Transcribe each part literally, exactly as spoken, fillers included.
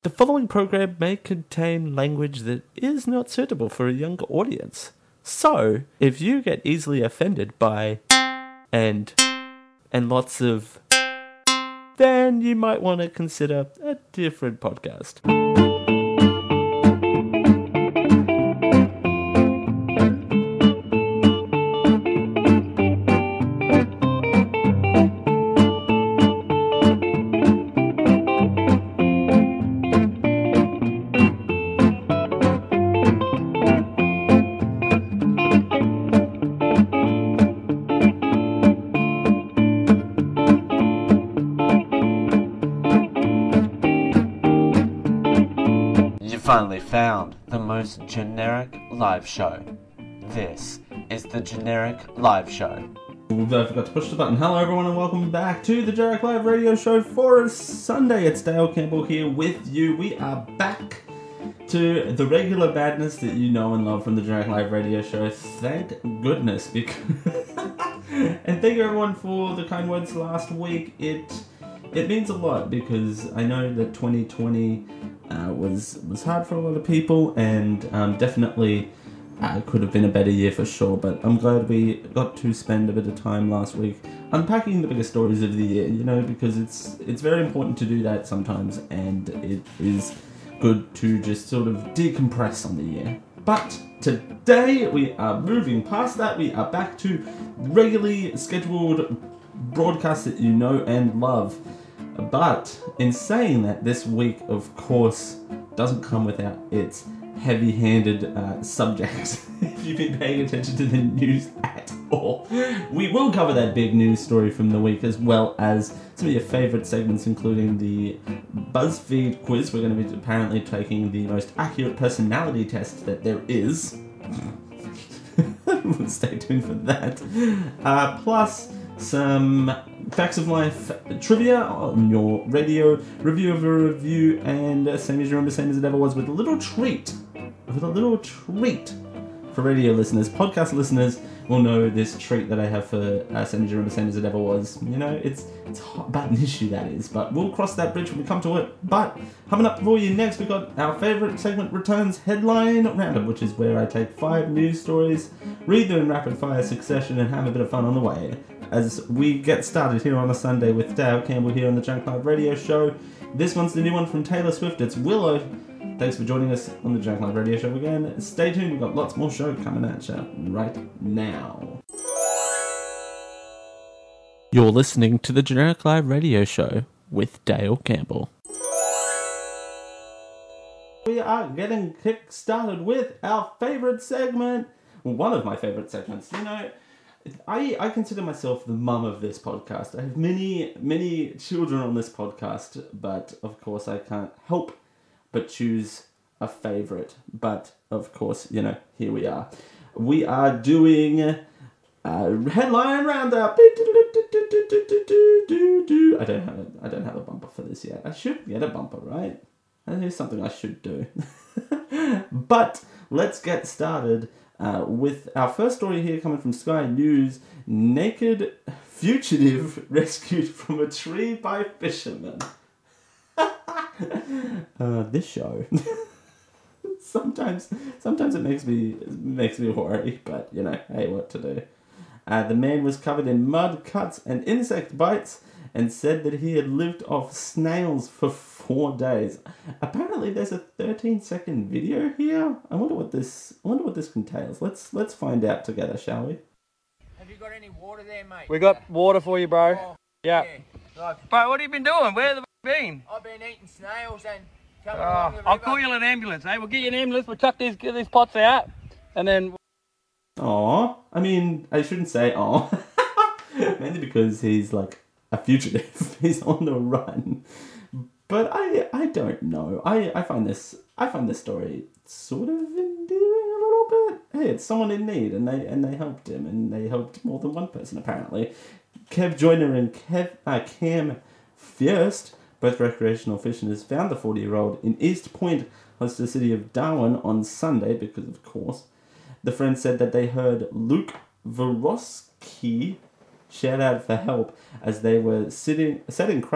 The following program may contain language that is not suitable for a younger audience. So, if you get easily offended by and and lots of, then you might want to consider a different podcast. Finally found the most generic live show. This is the Generic Live Show. Ooh, I forgot to push the button. Hello everyone and welcome back to the Generic Live Radio Show for Sunday. It's Dale Campbell here with you. We are back to the regular badness that you know and love from the Generic Live Radio Show. Thank goodness. Because and thank you everyone for the kind words last week. It it means a lot because I know that twenty twenty Uh, was was hard for a lot of people, and um, definitely uh, could have been a better year for sure. But I'm glad we got to spend a bit of time last week unpacking the biggest stories of the year. You know, because it's it's very important to do that sometimes, and it is good to just sort of decompress on the year. But today we are moving past that. We are back to regularly scheduled broadcasts that you know and love. But in saying that, this week, of course, doesn't come without its heavy-handed uh, subject. If you've been paying attention to the news at all, we will cover that big news story from the week, as well as some of your favourite segments, including the BuzzFeed quiz. We're going to be apparently taking the most accurate personality test that there is. Stay tuned for that. Uh, plus some Facts of Life trivia on your radio, review of a review, and uh, same as you remember, same as it ever was, with a little treat, with a little treat for radio listeners. Podcast listeners will know this treat that I have for uh, same as you remember, same as it ever was. You know, it's it's a hot button issue, that is, but we'll cross that bridge when we come to it. But coming up for you next, we've got our favourite segment, Returns Headline Roundup, which is where I take five news stories, read them in rapid fire succession, and have a bit of fun on the way. As we get started here on a Sunday with Dale Campbell here on the Junk Live Radio Show. This one's the new one from Taylor Swift. It's Willow. Thanks for joining us on the Junk Live Radio Show again. Stay tuned, we've got lots more show coming at you right now. You're listening to the Generic Live Radio Show with Dale Campbell. We are getting kick-started with our favourite segment. One of my favourite segments. You know, I, I consider myself the mum of this podcast. I have many, many children on this podcast, but of course I can't help but choose a favourite. But of course, you know, here we are. We are doing a headline roundup. I don't have a, I don't have a bumper for this yet. I should get a bumper, right? That is something I should do. But let's get started. Uh, with our first story here coming from Sky News. Naked fugitive rescued from a tree by fishermen. uh, this show. sometimes sometimes it makes me it makes me worry, but you know, hey, what to do. Uh, the man was covered in mud, cuts, and insect bites, and said that he had lived off snails for four days. Apparently, there's a thirteen second video here. I wonder what this. I wonder what this entails. Let's let's find out together, shall we? Have you got any water there, mate? We got water for you, bro. Oh, yeah. yeah. Like, Bro, what have you been doing? Where have you been? I've been eating snails and coming Uh, along the river. I'll call you an ambulance, eh? We'll get you an ambulance. We'll chuck these get these pots out, and then. Aw, I mean, I shouldn't say aw. Mainly because he's like a fugitive. He's on the run. But I I don't know. I, I find this I find this story sort of endearing a little bit. Hey, it's someone in need, and they and they helped him, and they helped more than one person apparently. Kev Joyner and Kev uh, Cam Fierst, both recreational fishermen, found the forty-year-old in East Point, close to the city of Darwin, on Sunday because, of course, the friends said that they heard Luke Vorosky shout out for help as they were sitting setting crab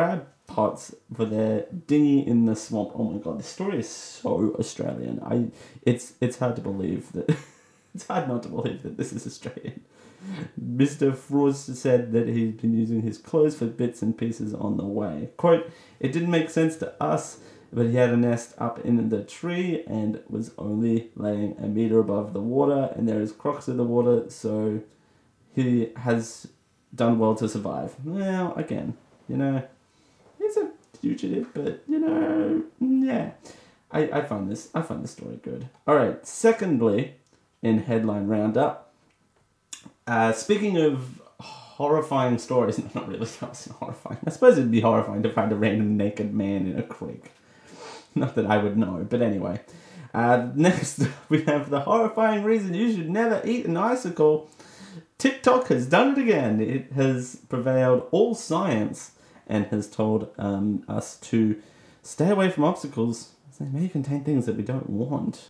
pots for their dinghy in the swamp. Oh my god, this story is so Australian. I, it's it's hard to believe that. It's hard not to believe that this is Australian. Mister Frost said that he'd been using his clothes for bits and pieces on the way. Quote, "It didn't make sense to us, but he had a nest up in the tree and was only laying a meter above the water, and there is crocs in the water, so he has done well to survive." Well, again, you know, he's a fugitive, but, you know, yeah. I, I find this, I find this story good. Alright, secondly, in headline roundup, uh, speaking of horrifying stories, not really, that's horrifying. I suppose it'd be horrifying to find a random naked man in a creek. Not that I would know, but anyway. Uh, next, we have the horrifying reason you should never eat an icicle. TikTok has done it again. It has prevailed all science and has told um, us to stay away from obstacles, as they may contain things that we don't want.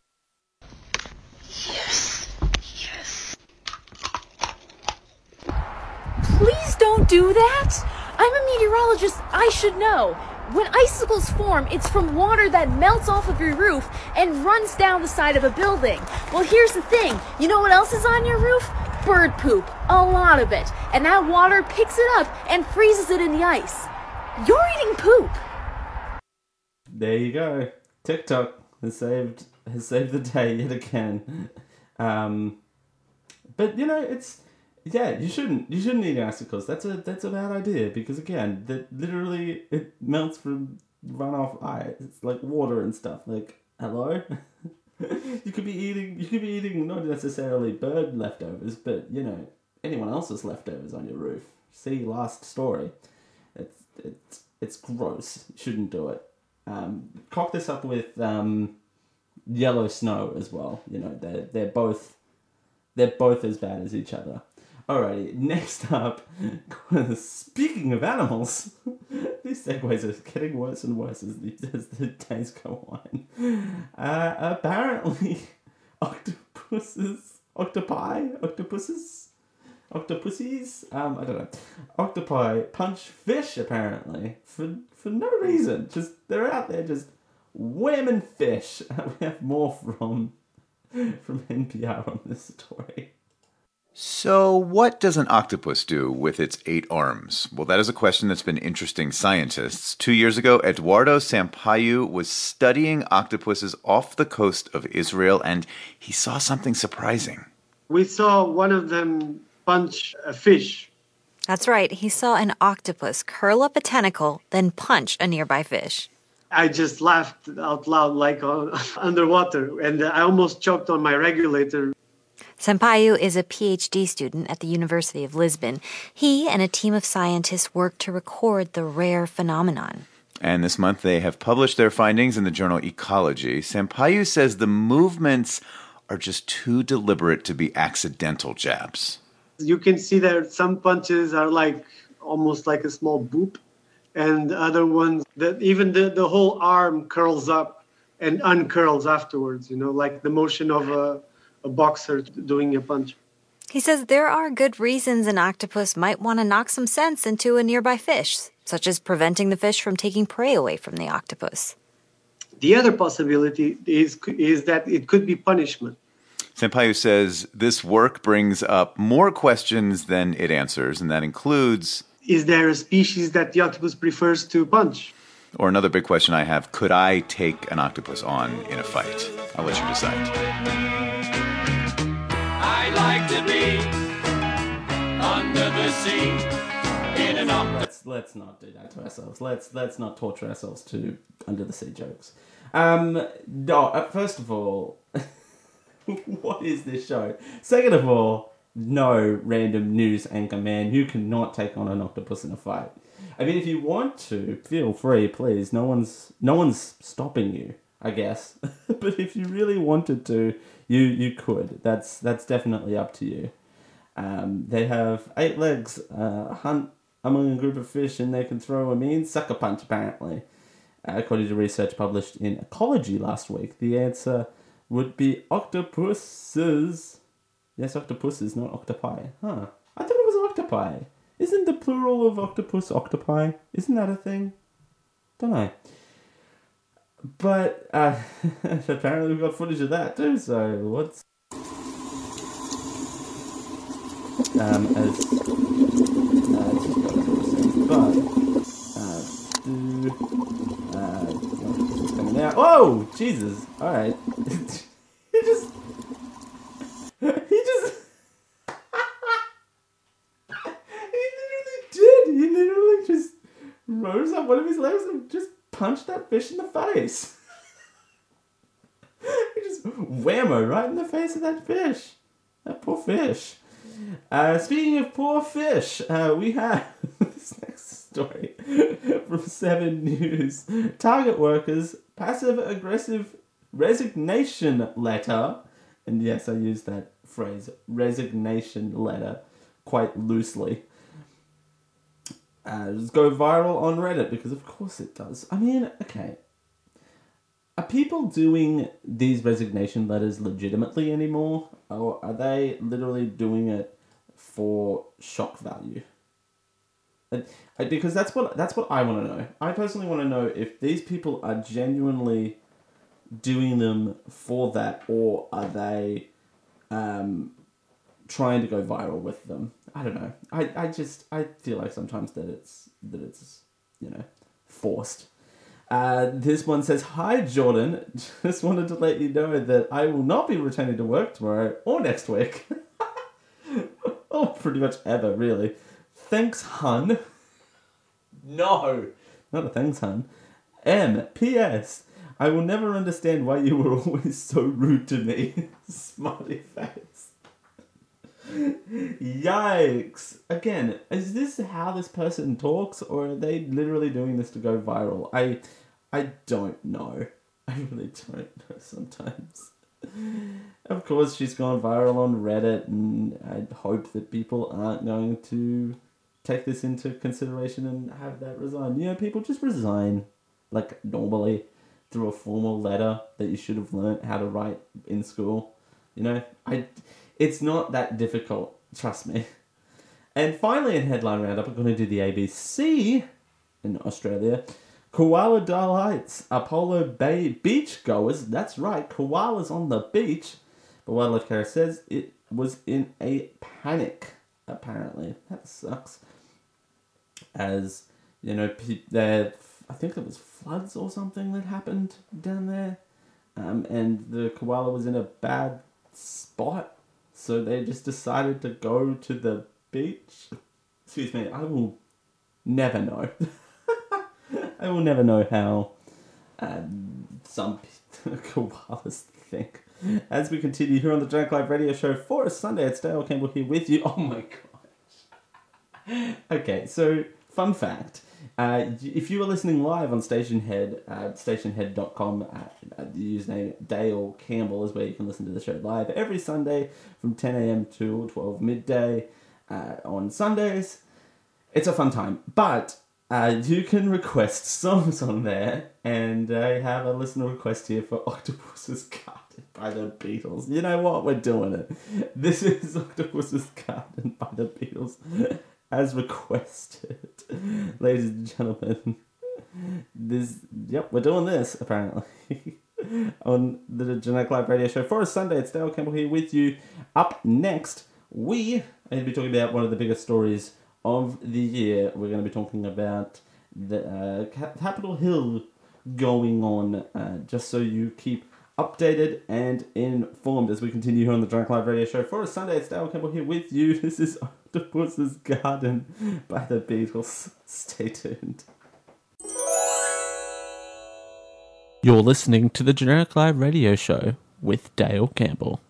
Please don't do that! I'm a meteorologist, I should know. When icicles form, it's from water that melts off of your roof and runs down the side of a building. Well, here's the thing. You know what else is on your roof? Bird poop. A lot of it. And that water picks it up and freezes it in the ice. You're eating poop. There you go. TikTok has saved has saved the day yet again. Um, but you know, it's yeah, you shouldn't you shouldn't eat icicles. That's a that's a bad idea because again, that literally it melts from runoff ice. It's like water and stuff. Like, hello. you could be eating you could be eating not necessarily bird leftovers, but you know, anyone else's leftovers on your roof. See last story. It's it's it's gross. You shouldn't do it. Um, cock this up with um, yellow snow as well. You know, they're they're both they're both as bad as each other. Alrighty, next up, speaking of animals, these segues are getting worse and worse as the, as the days go on. Uh, apparently, octopuses, octopi, octopuses, octopussies, um, I don't know, octopi punch fish apparently for for no reason. Just they're out there just whamming fish. We have more from from N P R on this story. So what does an octopus do with its eight arms? Well, that is a question that's been interesting scientists. Two years ago, Eduardo Sampaio was studying octopuses off the coast of Israel, and he saw something surprising. We saw one of them punch a fish. That's right. He saw an octopus curl up a tentacle, then punch a nearby fish. I just laughed out loud like uh, underwater, and I almost choked on my regulator. Sampaio is a P H D student at the University of Lisbon. He and a team of scientists work to record the rare phenomenon. And this month they have published their findings in the journal Ecology. Sampaio says the movements are just too deliberate to be accidental jabs. You can see that some punches are like almost like a small boop, and other ones that even the, the whole arm curls up and uncurls afterwards, you know, like the motion of a, a boxer doing a punch. He says there are good reasons an octopus might want to knock some sense into a nearby fish, such as preventing the fish from taking prey away from the octopus. The other possibility is is that it could be punishment. Sampaio says this work brings up more questions than it answers, and that includes... Is there a species that the octopus prefers to punch? Or another big question I have, could I take an octopus on in a fight? I'll let you decide. I'd like to be under the sea in an octopus. Let's, let's not do that to ourselves. Let's let's not torture ourselves to under the sea jokes. Um, no, uh, first of all... What is this show? Second of all, no random news anchor man. You cannot take on an octopus in a fight. I mean, if you want to, feel free, please. No one's no one's stopping you, I guess. But if you really wanted to, you you could. That's that's definitely up to you. Um, they have eight legs, uh, hunt among a group of fish, and they can throw a mean sucker punch. Apparently, uh, according to research published in Ecology last week, the answer would be octopuses. Yes, octopuses, not octopi. Huh. I thought it was octopi. Isn't the plural of octopus octopi? Isn't that a thing? Don't know. But uh, apparently we've got footage of that too, so what's... Um, as... Uh, it's just got a but... Uh, do... Uh, this is coming out. Oh! Jesus! Alright. he just... He just... he literally did! He literally just rose up one of his legs and just punched that fish in the face. He just whammo right in the face of that fish. That poor fish. Uh, speaking of poor fish, uh, we have this next story from Seven News. Target workers, passive-aggressive resignation letter. And yes, I use that phrase, resignation letter, quite loosely. Uh, just go viral on Reddit, because of course it does. I mean, okay. Are people doing these resignation letters legitimately anymore? Or are they literally doing it for shock value? And, uh, because that's what that's what I want to know. I personally want to know if these people are genuinely doing them for that, or are they um, trying to go viral with them? I don't know. I, I just I feel like sometimes that it's that it's you know forced. Uh, this one says, "Hi Jordan, just wanted to let you know that I will not be returning to work tomorrow or next week." Oh, pretty much ever, really. Thanks, hun. No, not a thanks, hun. M. P S. I will never understand why you were always so rude to me. Smiley face. Yikes. Again, is this how this person talks, or are they literally doing this to go viral? I I don't know. I really don't know sometimes. Of course, she's gone viral on Reddit, and I hope that people aren't going to take this into consideration and have that resign. You know, people just resign, like, normally, through a formal letter that you should have learnt how to write in school. You know, I, it's not that difficult, trust me. And finally, in Headline Roundup, we're going to do the A B C in Australia. Koala delights Apollo Bay beach goers. That's right, koalas on the beach. But Wildlife Care says it was in a panic, apparently. That sucks. As, you know, pe- there, I think it was floods or something that happened down there. Um, and the koala was in a bad spot. So they just decided to go to the beach. Excuse me, I will never know. I will never know how um, some koalas think. As we continue here on the Drunk Live Radio Show for a Sunday, it's Dale Campbell here with you. Oh my gosh. Okay, so fun fact. Uh, if you were listening live on Stationhead, uh, stationhead dot com, uh, the username Dale Campbell is where you can listen to the show live every Sunday from ten a.m. to twelve midday uh, on Sundays. It's a fun time, but uh, you can request songs on there, and I have a listener request here for Octopus's Garden by the Beatles. You know what? We're doing it. This is Octopus's Garden by the Beatles, as requested. Ladies and gentlemen, this, yep, we're doing this, apparently, on the Genetic Live Radio Show for a Sunday. It's Dale Campbell here with you. Up next, we are going to be talking about one of the biggest stories of the year. We're going to be talking about the uh, Capitol Hill going on, uh, just so you keep updated and informed as we continue here on the Drunk Live Radio Show for a Sunday. It's Dale Campbell here with you. This is Octopus's Garden by the Beatles. Stay tuned. You're listening to the Generic Live Radio Show with Dale Campbell.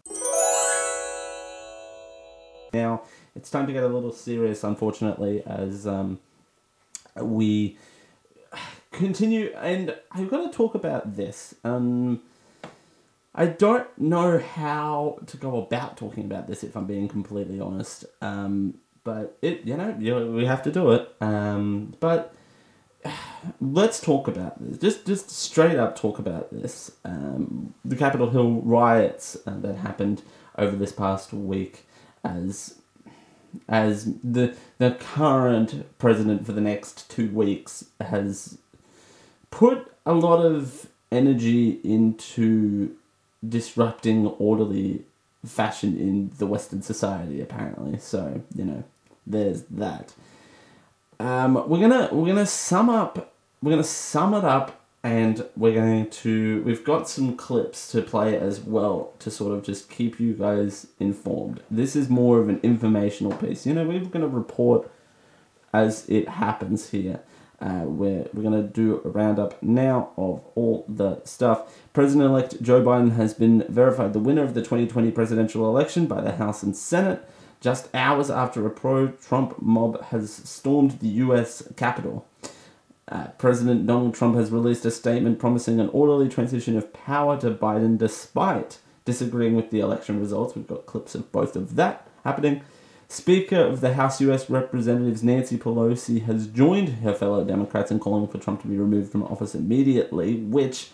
Now, it's time to get a little serious, unfortunately, as um, we continue, and I've got to talk about this. Um, I don't know how to go about talking about this, if I'm being completely honest. Um, but it, you know, you, we have to do it. Um, but let's talk about this. Just, just straight up talk about this. Um, the Capitol Hill riots uh, that happened over this past week, as as the the current president for the next two weeks has put a lot of energy into disrupting orderly fashion in the Western society, apparently. So, you know, there's that. Um, we're gonna we're gonna sum up. We're gonna sum it up, and we're going to. We've got some clips to play as well to sort of just keep you guys informed. This is more of an informational piece. You know, we're gonna report as it happens here. Uh, we're we're going to do a roundup now of all the stuff. President-elect Joe Biden has been verified the winner of the twenty twenty presidential election by the House and Senate, just hours after a pro-Trump mob has stormed the U S Capitol. Uh, President Donald Trump has released a statement promising an orderly transition of power to Biden despite disagreeing with the election results. We've got clips of both of that happening. Speaker of the House U S Representatives Nancy Pelosi has joined her fellow Democrats in calling for Trump to be removed from office immediately, which...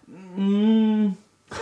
Mm,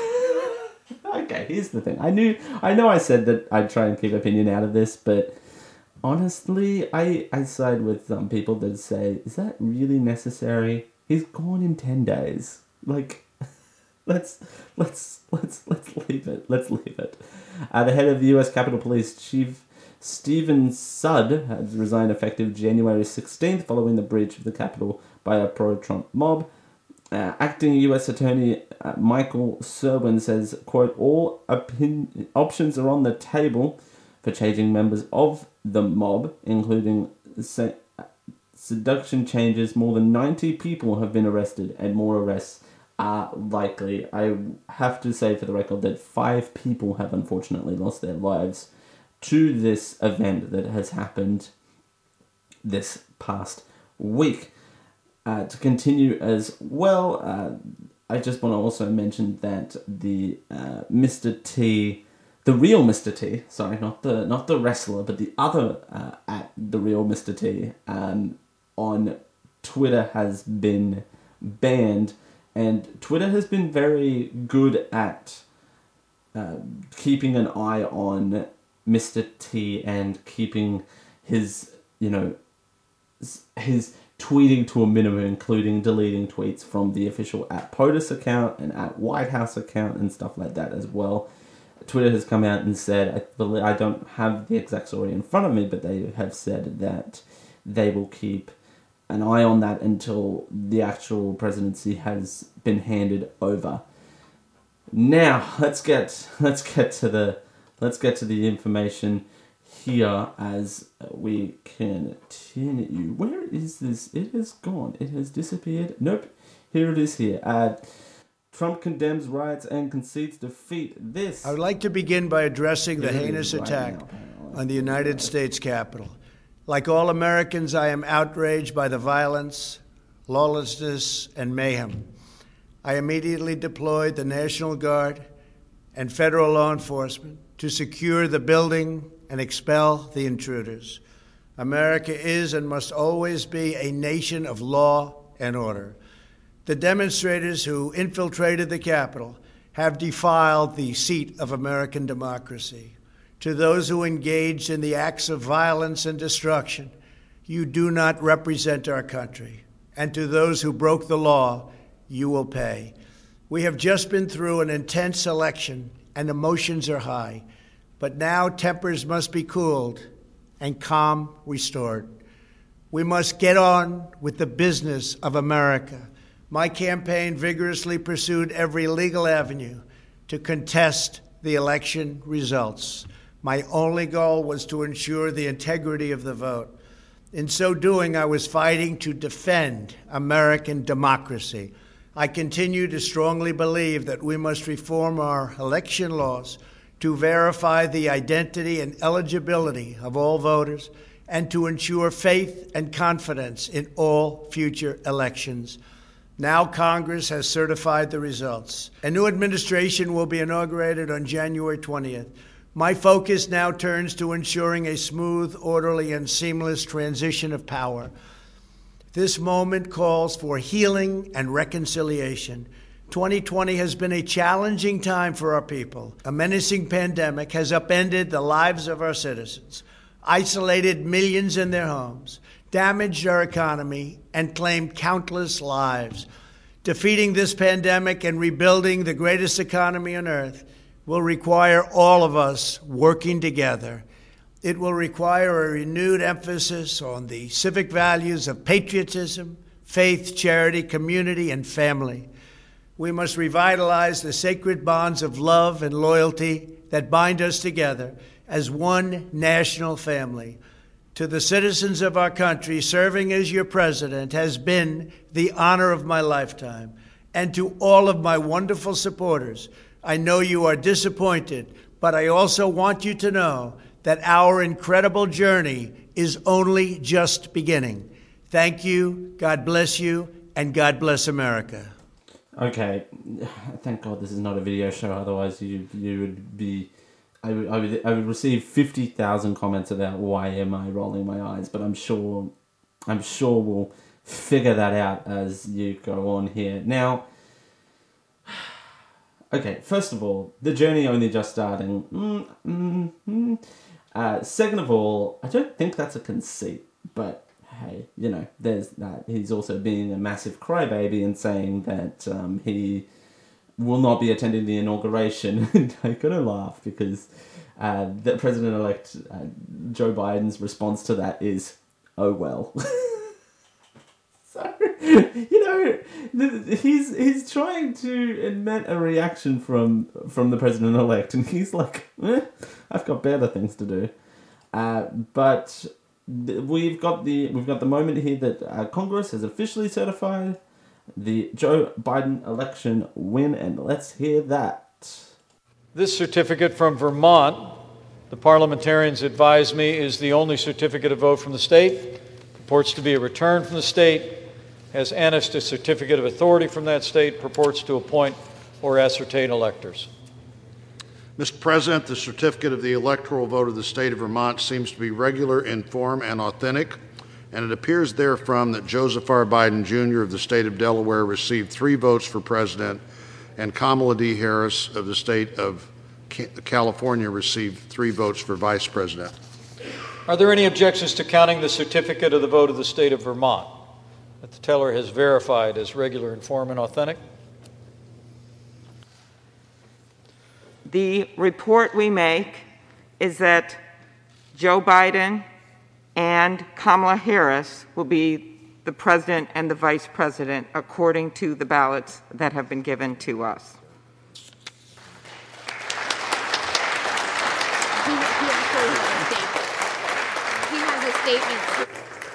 okay, here's the thing. I knew, I know I said that I'd try and keep opinion out of this, but honestly, I, I side with some people that say, is that really necessary? He's gone in ten days. Like... Let's let's let's let's leave it. Let's leave it. Uh, the head of the U S Capitol Police, Chief Stephen Sudd, has resigned effective January sixteenth following the breach of the Capitol by a pro-Trump mob. Uh, acting U S Attorney uh, Michael Serwin says, quote, all opin- options are on the table for changing members of the mob, including se- seduction changes. More than ninety people have been arrested and more arrests are likely. I have to say for the record that five people have unfortunately lost their lives to this event that has happened this past week. Uh, to continue as well, uh, I just want to also mention that the uh, Mister T, the real Mister T, sorry, not the not the wrestler, but the other uh, at the real Mister T um, on Twitter has been banned. And Twitter has been very good at uh, keeping an eye on Mister T and keeping his, you know, his tweeting to a minimum, including deleting tweets from the official at POTUS account and at White House account and stuff like that as well. Twitter has come out and said, I believe, I don't have the exact story in front of me, but they have said that they will keep an eye on that until the actual presidency has been handed over. Now let's get let's get to the let's get to the information here as we continue. Where is this? It has gone. It has disappeared. Nope. Here it is. Here. Uh, Trump condemns riots and concedes defeat. This. I would like to begin by addressing the heinous right attack now, on the United States Capitol. Like all Americans, I am outraged by the violence, lawlessness, and mayhem. I immediately deployed the National Guard and federal law enforcement to secure the building and expel the intruders. America is and must always be a nation of law and order. The demonstrators who infiltrated the Capitol have defiled the seat of American democracy. To those who engaged in the acts of violence and destruction, you do not represent our country. And to those who broke the law, you will pay. We have just been through an intense election and emotions are high, but now tempers must be cooled and calm restored. We must get on with the business of America. My campaign vigorously pursued every legal avenue to contest the election results. My only goal was to ensure the integrity of the vote. In so doing, I was fighting to defend American democracy. I continue to strongly believe that we must reform our election laws to verify the identity and eligibility of all voters and to ensure faith and confidence in all future elections. Now Congress has certified the results. A new administration will be inaugurated on January twentieth. My focus now turns to ensuring a smooth, orderly, and seamless transition of power. This moment calls for healing and reconciliation. twenty twenty has been a challenging time for our people. A menacing pandemic has upended the lives of our citizens, isolated millions in their homes, damaged our economy, and claimed countless lives. Defeating this pandemic and rebuilding the greatest economy on earth will require all of us working together. It will require a renewed emphasis on the civic values of patriotism, faith, charity, community, and family. We must revitalize the sacred bonds of love and loyalty that bind us together as one national family. To the citizens of our country, serving as your president has been the honor of my lifetime. And to all of my wonderful supporters, I know you are disappointed, but I also want you to know that our incredible journey is only just beginning. Thank you, God bless you, and God bless America. Okay, thank God this is not a video show, otherwise you you would be... I would, I would I would receive fifty thousand comments about why am I rolling my eyes, but I'm sure I'm sure we'll figure that out as you go on here. Now, okay, first of all, the journey only just starting. Mm, mm, mm. Uh, second of all, I don't think that's a conceit, but hey, you know, there's that. He's also being a massive crybaby and saying that um, he will not be attending the inauguration. And I gotta laugh because uh, the President-elect uh, Joe Biden's response to that is, "Oh well." So, you know, the, he's he's trying to emit a reaction from from the President-elect, and he's like, eh, "I've got better things to do." Uh, but th- we've got the we've got the moment here that uh, Congress has officially certified the Joe Biden election win, and let's hear that. This certificate from Vermont, the parliamentarians advise me, is the only certificate of vote from the state, purports to be a return from the state, has annexed a certificate of authority from that state, purports to appoint or ascertain electors. Mister President, the certificate of the electoral vote of the state of Vermont seems to be regular in form and authentic, and it appears therefrom that Joseph R. Biden, Junior of the state of Delaware received three votes for president, and Kamala D. Harris of the state of California received three votes for vice president. Are there any objections to counting the certificate of the vote of the state of Vermont that the teller has verified as regular in form and authentic? The report we make is that Joe Biden and Kamala Harris will be the president and the vice president according to the ballots that have been given to us. He has a statement.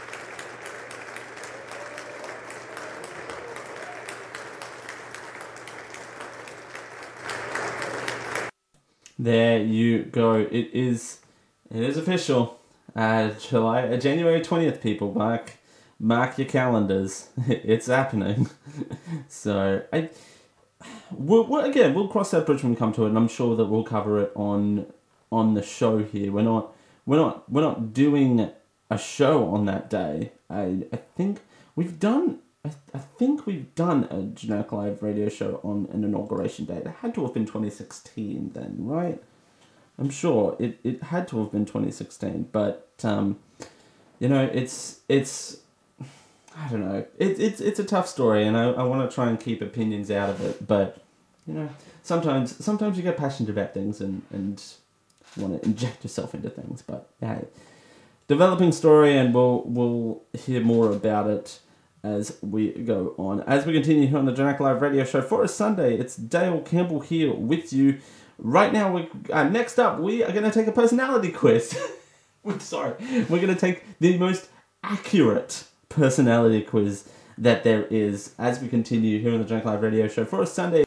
There you go. It is it is official. Uh, July, uh, January twentieth, people. Mark, mark your calendars. It's happening. So, I, we'll, we'll, again, we'll cross that bridge when we come to it, and I'm sure that we'll cover it on on the show here. We're not, we're not, we're not doing a show on that day. I, I think we've done. I, I think we've done a Generic Live radio show on an inauguration day. It had to have been twenty sixteen then, right? I'm sure it, it had to have been twenty sixteen, but um, you know, it's it's I don't know, it, it's it's a tough story, and I, I want to try and keep opinions out of it. But you know, sometimes sometimes you get passionate about things and, and want to inject yourself into things. But yeah, developing story, and we'll we'll hear more about it as we go on. As we continue here on the Generic Live radio show for a Sunday, it's Dale Campbell here with you. Right now, we uh, next up, we are going to take a personality quiz. We're sorry. We're going to take the most accurate personality quiz that there is as we continue here on the Generic Live radio show for a Sunday.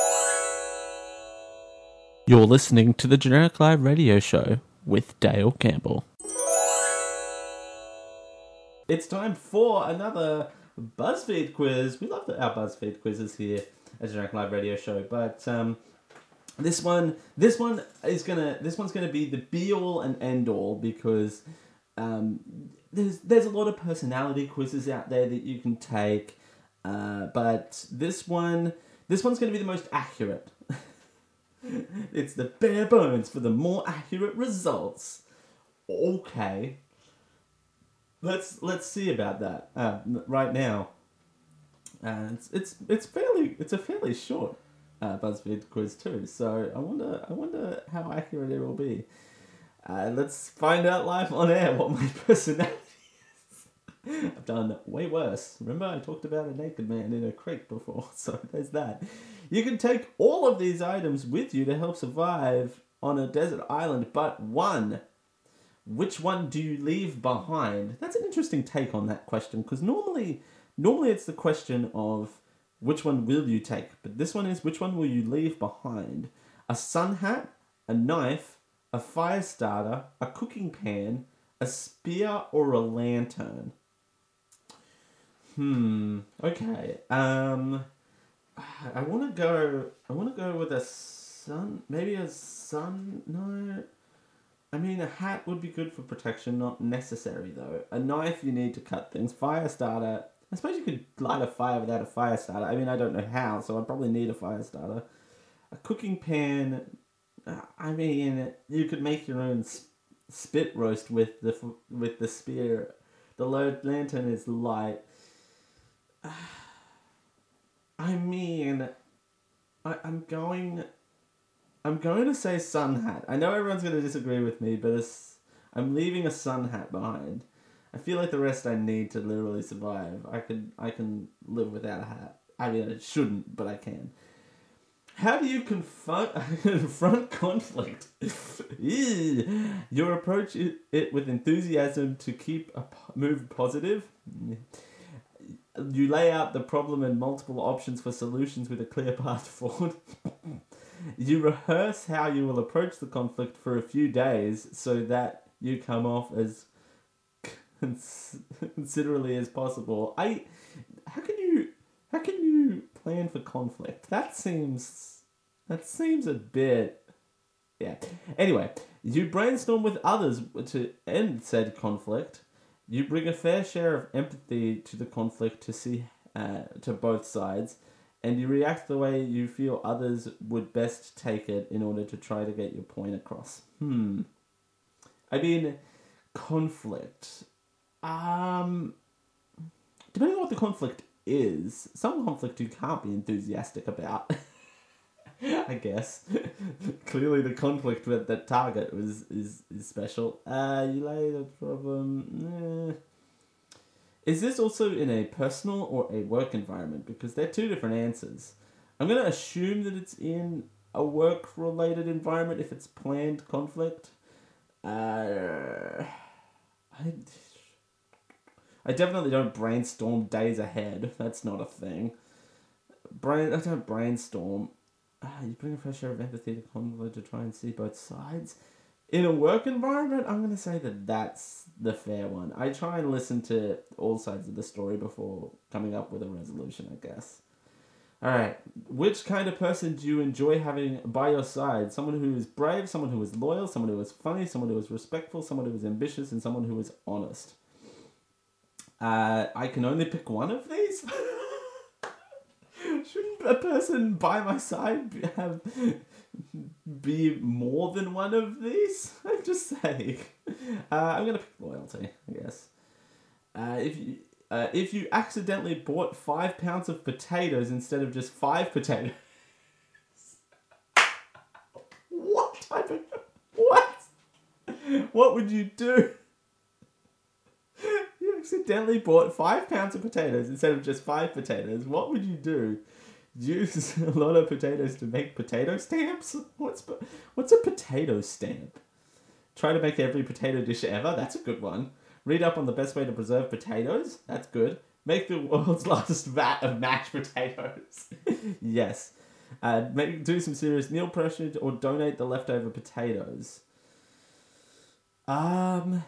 You're listening to the Generic Live radio show with Dale Campbell. It's time for another BuzzFeed quiz. We love our BuzzFeed quizzes here at Generic Live radio show, but um, This one, this one is gonna, this one's gonna be the be all and end all because um, there's there's a lot of personality quizzes out there that you can take, uh, but this one, this one's gonna be the most accurate. It's the bare bones for the more accurate results. Okay. let's let's see about that uh, right now. Uh, it's it's it's fairly it's a fairly short uh, BuzzFeed quiz too. So I wonder I wonder how accurate it will be. Uh, let's find out live on air what my personality is. I've done way worse. Remember I talked about a naked man in a creek before, so there's that. You can take all of these items with you to help survive on a desert island, but one. Which one do you leave behind? That's an interesting take on that question, because normally, normally it's the question of which one will you take, but this one is which one will you leave behind? A sun hat, a knife, a fire starter, a cooking pan, a spear, or a lantern? Hmm. Okay. Um. I want to go. I want to go with a sun. Maybe a sun. No. I mean, a hat would be good for protection, not necessary though. A knife you need to cut things. Fire starter. I suppose you could light a fire without a fire starter. I mean, I don't know how, so I probably need a fire starter. A cooking pan. I mean, you could make your own spit roast with the with the spear. The lantern is light. I mean, I, I'm going. I'm going to say sun hat. I know everyone's going to disagree with me, but it's, I'm leaving a sun hat behind. I feel like the rest I need to literally survive. I can I can live without a hat. I mean, I shouldn't, but I can. How do you confront confront conflict? You approach it, it with enthusiasm to keep a move positive. You lay out the problem and multiple options for solutions with a clear path forward. You rehearse how you will approach the conflict for a few days so that you come off as cons- considerably as possible. I, how can you, how can you plan for conflict? That seems, that seems a bit, yeah. Anyway, you brainstorm with others to end said conflict. You bring a fair share of empathy to the conflict to see uh, to both sides, and you react the way you feel others would best take it in order to try to get your point across. Hmm. I mean, conflict. Um, depending on what the conflict is, some conflict you can't be enthusiastic about. I guess. Clearly the conflict with that target was is, is special. Uh, you lay the problem... Eh. Is this also in a personal or a work environment? Because they're two different answers. I'm going to assume that it's in a work-related environment if it's planned conflict. Uh, I, I definitely don't brainstorm days ahead. That's not a thing. Brain, I don't brainstorm. Ah, you bring a fresh share of empathy to conflict to try and see both sides. In a work environment, I'm going to say that that's the fair one. I try and listen to all sides of the story before coming up with a resolution, I guess. Alright, which kind of person do you enjoy having by your side? Someone who is brave, someone who is loyal, someone who is funny, someone who is respectful, someone who is ambitious, and someone who is honest. Uh, I can only pick one of these? Shouldn't a person by my side have be more than one of these? I'm just saying. Uh, I'm gonna pick loyalty, I guess. Uh, if you uh, if you accidentally bought five pounds of potatoes instead of just five potatoes, what type of what? What would you do? You accidentally bought five pounds of potatoes instead of just five potatoes. What would you do? Use a lot of potatoes to make potato stamps? What's what's a potato stamp? Try to make every potato dish ever? That's a good one. Read up on the best way to preserve potatoes? That's good. Make the world's largest vat of mashed potatoes? Yes. Uh, make, do some serious meal pressure or donate the leftover potatoes. Um,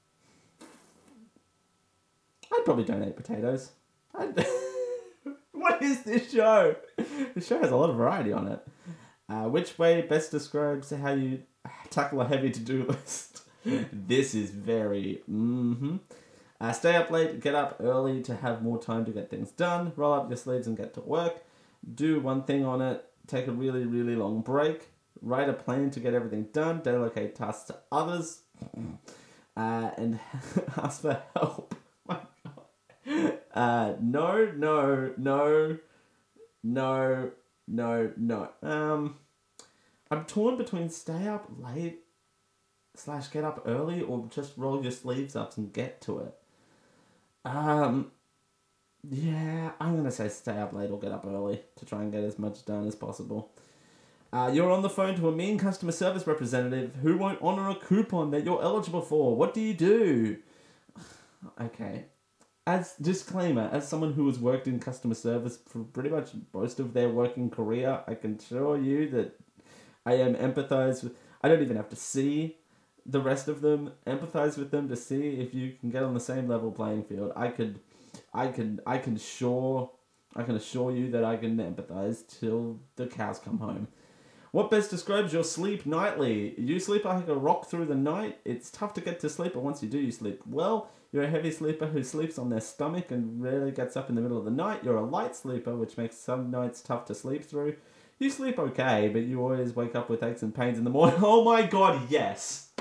I'd probably donate potatoes. I'd... What is this show? The show has a lot of variety on it. Uh, which way best describes how you tackle a heavy to-do list? This is very... Mm-hmm. Uh, stay up late, get up early to have more time to get things done. Roll up your sleeves and get to work. Do one thing on it. Take a really, really long break. Write a plan to get everything done. Delegate tasks to others. uh, and ask for help. My God. Uh, no, no, no, no, no, no. Um, I'm torn between stay up late slash get up early or just roll your sleeves up and get to it. Um, yeah, I'm going to say stay up late or get up early to try and get as much done as possible. Uh, you're on the phone to a mean customer service representative who won't honour a coupon that you're eligible for. What do you do? Okay. As disclaimer, as someone who has worked in customer service for pretty much most of their working career, I can assure you that I am empathise with... I don't even have to see the rest of them, empathise with them to see if you can get on the same level playing field. I could... I can... I can assure... I can assure you that I can empathise till the cows come home. What best describes your sleep nightly? You sleep like a rock through the night. It's tough to get to sleep, but once you do, you sleep well. You're a heavy sleeper who sleeps on their stomach and rarely gets up in the middle of the night. You're a light sleeper, which makes some nights tough to sleep through. You sleep okay, but you always wake up with aches and pains in the morning. Oh my God, yes!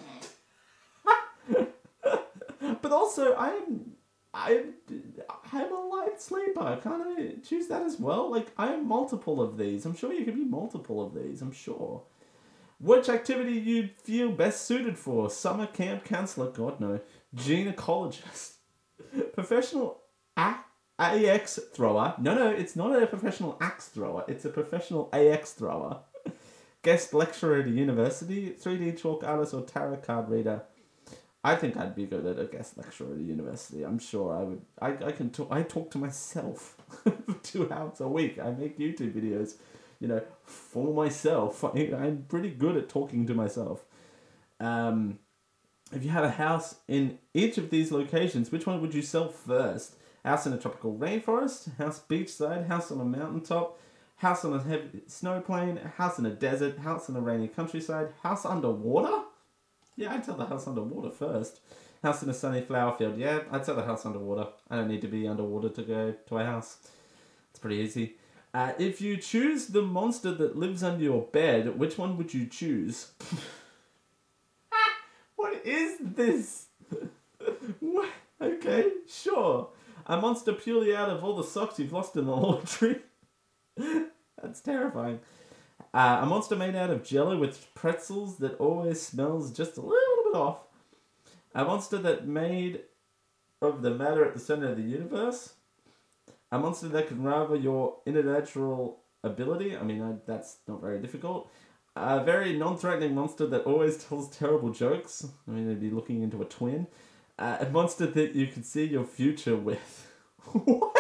But also, I'm... I'm, I'm a light sleeper. Can't I choose that as well? Like, I am multiple of these. I'm sure you could be multiple of these. I'm sure. Which activity you feel best suited for? Summer camp counselor? God, no. Gynecologist. Professional a- AX thrower? No, no, it's not a professional axe thrower. It's a professional A X thrower. Guest lecturer at a university? three D chalk artist or tarot card reader? I think I'd be good at a guest lecturer at a university. I'm sure I would. I, I can talk. I talk to myself for two hours a week. I make YouTube videos, you know, for myself. I, I'm pretty good at talking to myself. Um, if you had a house in each of these locations, which one would you sell first? House in a tropical rainforest, house beachside, house on a mountaintop, house on a heavy snow plain, house in a desert, house in a rainy countryside, house underwater? Yeah, I'd sell the house underwater first. House in a sunny flower field. Yeah, I'd sell the house underwater. I don't need to be underwater to go to a house. It's pretty easy. Uh, if you choose the monster that lives under your bed, which one would you choose? What is this? What? Okay, sure. A monster purely out of all the socks you've lost in the laundry. That's terrifying. Uh, a monster made out of jello with pretzels that always smells just a little bit off. A monster that made of the matter at the center of the universe. A monster that can rival your innatural ability. I mean, I, that's not very difficult. A very non-threatening monster that always tells terrible jokes. I mean, it'd be looking into a twin. Uh, a monster that you can see your future with. What?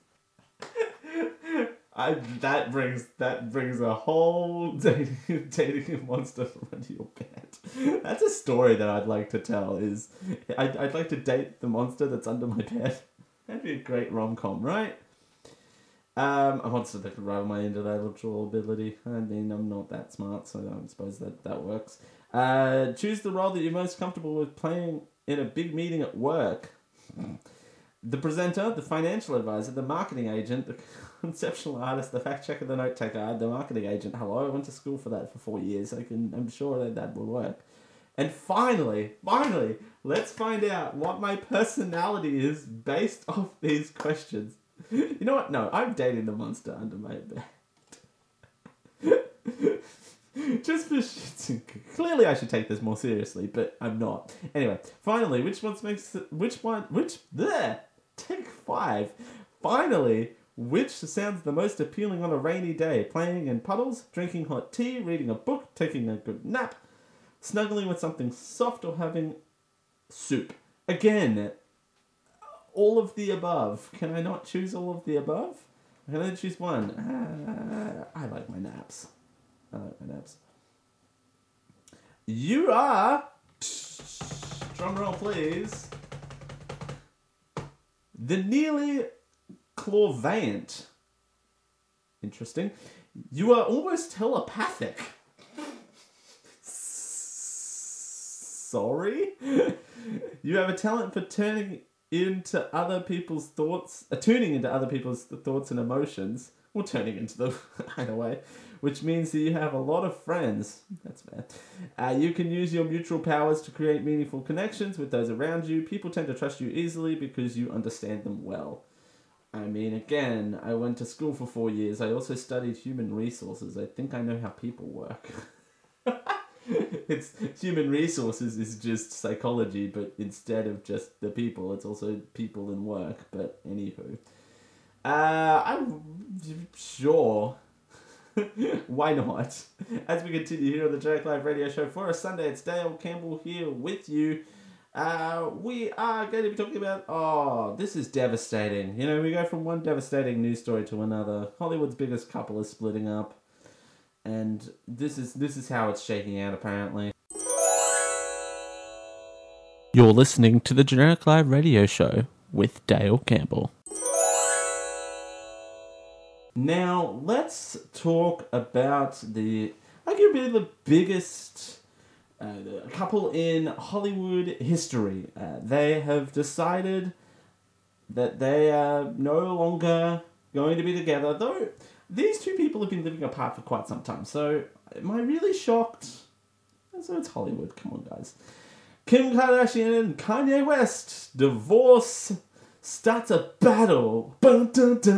I, that brings that brings a whole dating, dating a monster from under your bed. That's a story that I'd like to tell. Is I'd, I'd like to date the monster that's under my bed. That'd be a great rom-com, right? Um, a monster that could rival my intellectual ability. I mean, I'm not that smart, so I suppose that, that works. Uh, choose the role that you're most comfortable with playing in a big meeting at work. The presenter, the financial advisor, the marketing agent, the conceptual artist, the fact checker, the note taker, the marketing agent. Hello, I went to school for that for four years. I can, I'm sure that that will work. And finally, finally, let's find out what my personality is based off these questions. You know what? No, I'm dating the monster under my bed. Just for shits. Clearly, I should take this more seriously, but I'm not. Anyway, finally, which one makes which one which there? Take five. Finally, which sounds the most appealing on a rainy day? Playing in puddles, drinking hot tea, reading a book, taking a good nap, snuggling with something soft, or having soup. Again, all of the above. Can I not choose all of the above? I can only choose one. Uh, I like my naps. I like my naps. You are... Drum roll, please. The nearly clairvoyant. Interesting. You are almost telepathic. Sorry? You have a talent for turning into other people's thoughts, uh, tuning into other people's thoughts and emotions. or turning into them either way, which means that you have a lot of friends. That's fair. Uh, you can use your mutual powers to create meaningful connections with those around you. People tend to trust you easily because you understand them well. I mean, again, I went to school for four years. I also studied human resources. I think I know how people work. It's human resources is just psychology, but instead of just the people, it's also people and work. But anywho, uh, I'm sure. Why not? As we continue here on the Generic Live Radio Show for a Sunday, it's Dale Campbell here with you. Uh, we are going to be talking about, oh, this is devastating. You know, we go from one devastating news story to another. Hollywood's biggest couple is splitting up. And this is this is how it's shaking out, apparently. You're listening to the Generic Live Radio Show with Dale Campbell. Now, let's talk about the, arguably the biggest uh, couple in Hollywood history. Uh, they have decided that they are no longer going to be together, though these two people have been living apart for quite some time. So, am I really shocked? So it's Hollywood. Come on, guys. Kim Kardashian and Kanye West divorce starts a battle. That's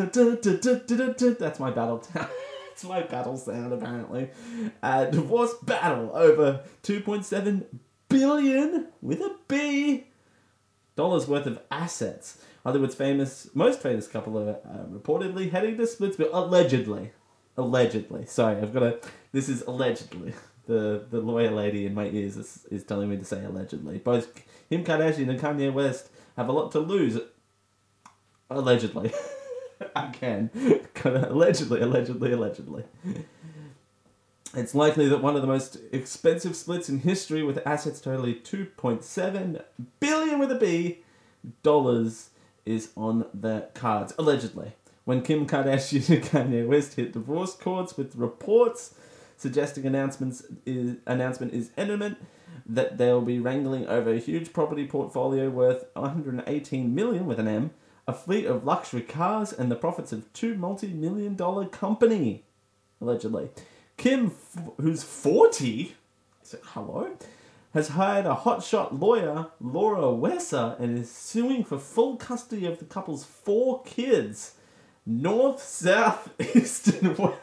my battle. It's my battle sound, apparently. Uh, divorce battle over two point seven billion with a B dollars worth of assets. Hollywood's famous, most famous couple are uh, reportedly heading to splits, but allegedly, allegedly. Sorry, I've got to. This is allegedly. The the lawyer lady in my ears is, is telling me to say allegedly. Both Kim Kardashian and Kanye West have a lot to lose. Allegedly. Again. Allegedly, allegedly, allegedly. It's likely that one of the most expensive splits in history, with assets totaling two point seven billion with a B dollars, is on the cards. Allegedly. When Kim Kardashian and Kanye West hit divorce courts with reports suggesting announcements is, announcement is imminent, that they'll be wrangling over a huge property portfolio worth one hundred eighteen million with an M, a fleet of luxury cars, and the profits of two multi-million dollar company. Allegedly. Kim, who's forty, so, hello, has hired a hotshot lawyer, Laura Wesser, and is suing for full custody of the couple's four kids. North, south, east, and west.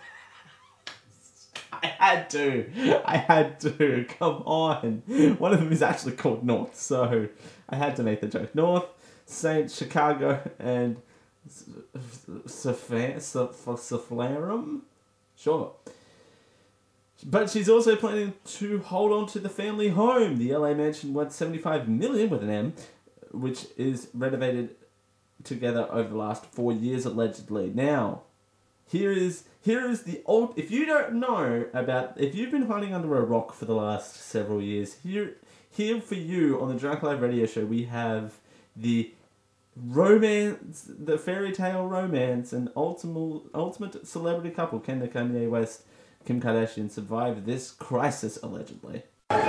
I had to. I had to. Come on. One of them is actually called North, so I had to make the joke. North, Saint Chicago, and Saflarum? Sure. But she's also planning to hold on to the family home. The L A mansion worth seventy-five million dollars with an M, which is renovated together over the last four years, allegedly. Now, here is here is the old. If you don't know about, if you've been hiding under a rock for the last several years, here here for you on the Drunk Live Radio Show, we have the romance, the fairy tale romance, and ultimate ultimate celebrity couple, Kendall Kanye West, Kim Kardashian, survived this crisis, allegedly.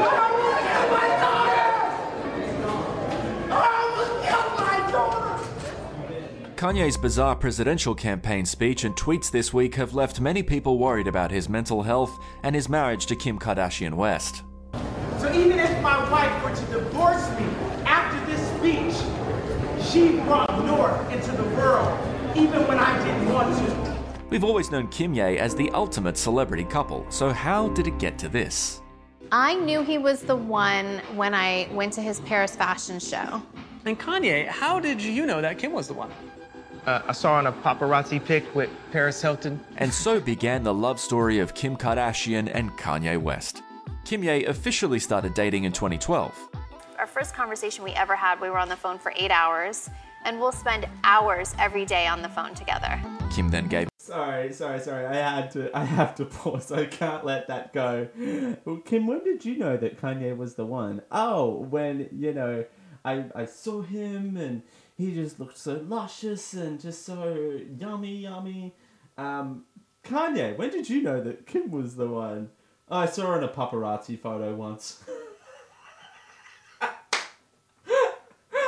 Kanye's bizarre presidential campaign speech and tweets this week have left many people worried about his mental health and his marriage to Kim Kardashian West. So even if my wife were to divorce me after this speech, she brought North into the world, even when I didn't want to. We've always known Kimye as the ultimate celebrity couple, so how did it get to this? I knew he was the one when I went to his Paris fashion show. And Kanye, how did you know that Kim was the one? Uh, I saw on a paparazzi pic with Paris Hilton. And so began the love story of Kim Kardashian and Kanye West. Kimye officially started dating in twenty twelve. Our first conversation we ever had, we were on the phone for eight hours, and we'll spend hours every day on the phone together. Kim then gave... Sorry, sorry, sorry. I had to. I have to pause. I can't let that go. Well, Kim, when did you know that Kanye was the one? Oh, when, you know, I I saw him and he just looked so luscious and just so yummy, yummy. Um, Kanye, when did you know that Kim was the one? Oh, I saw her in a paparazzi photo once.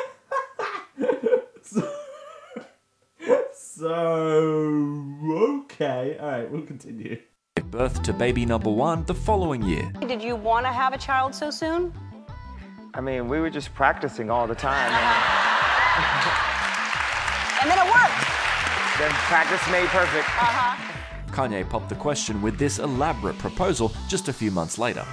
so, so, Okay, alright, we'll continue. Gave birth to baby number one the following year. Did you want to have a child so soon? I mean, we were just practicing all the time. And then it worked. Then practice made perfect. Uh-huh. Kanye popped the question with this elaborate proposal just a few months later.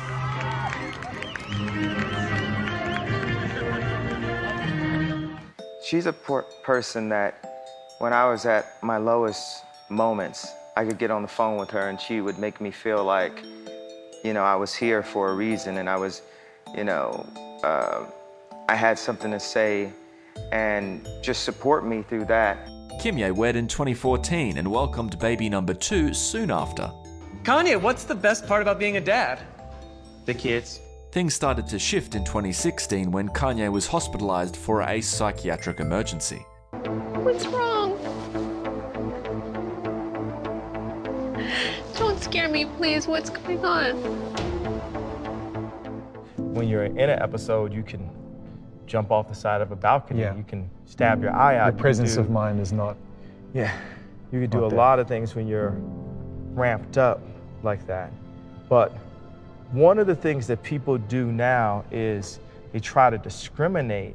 She's a por- person that when I was at my lowest moments, I could get on the phone with her and she would make me feel like, you know, I was here for a reason and I was, you know, uh, I had something to say and just support me through that. Kimye wed in twenty fourteen and welcomed baby number two soon after. Kanye, what's the best part about being a dad? The kids. Things started to shift in twenty sixteen when Kanye was hospitalized for a psychiatric emergency. What's wrong? Don't scare me, please. What's going on? When you're in an episode, you can jump off the side of a balcony. Yeah. You can stab your eye out. Your You presence do- of mind is not. Yeah, you can do Not a there. lot of things when you're ramped up like that. But one of the things that people do now is they try to discriminate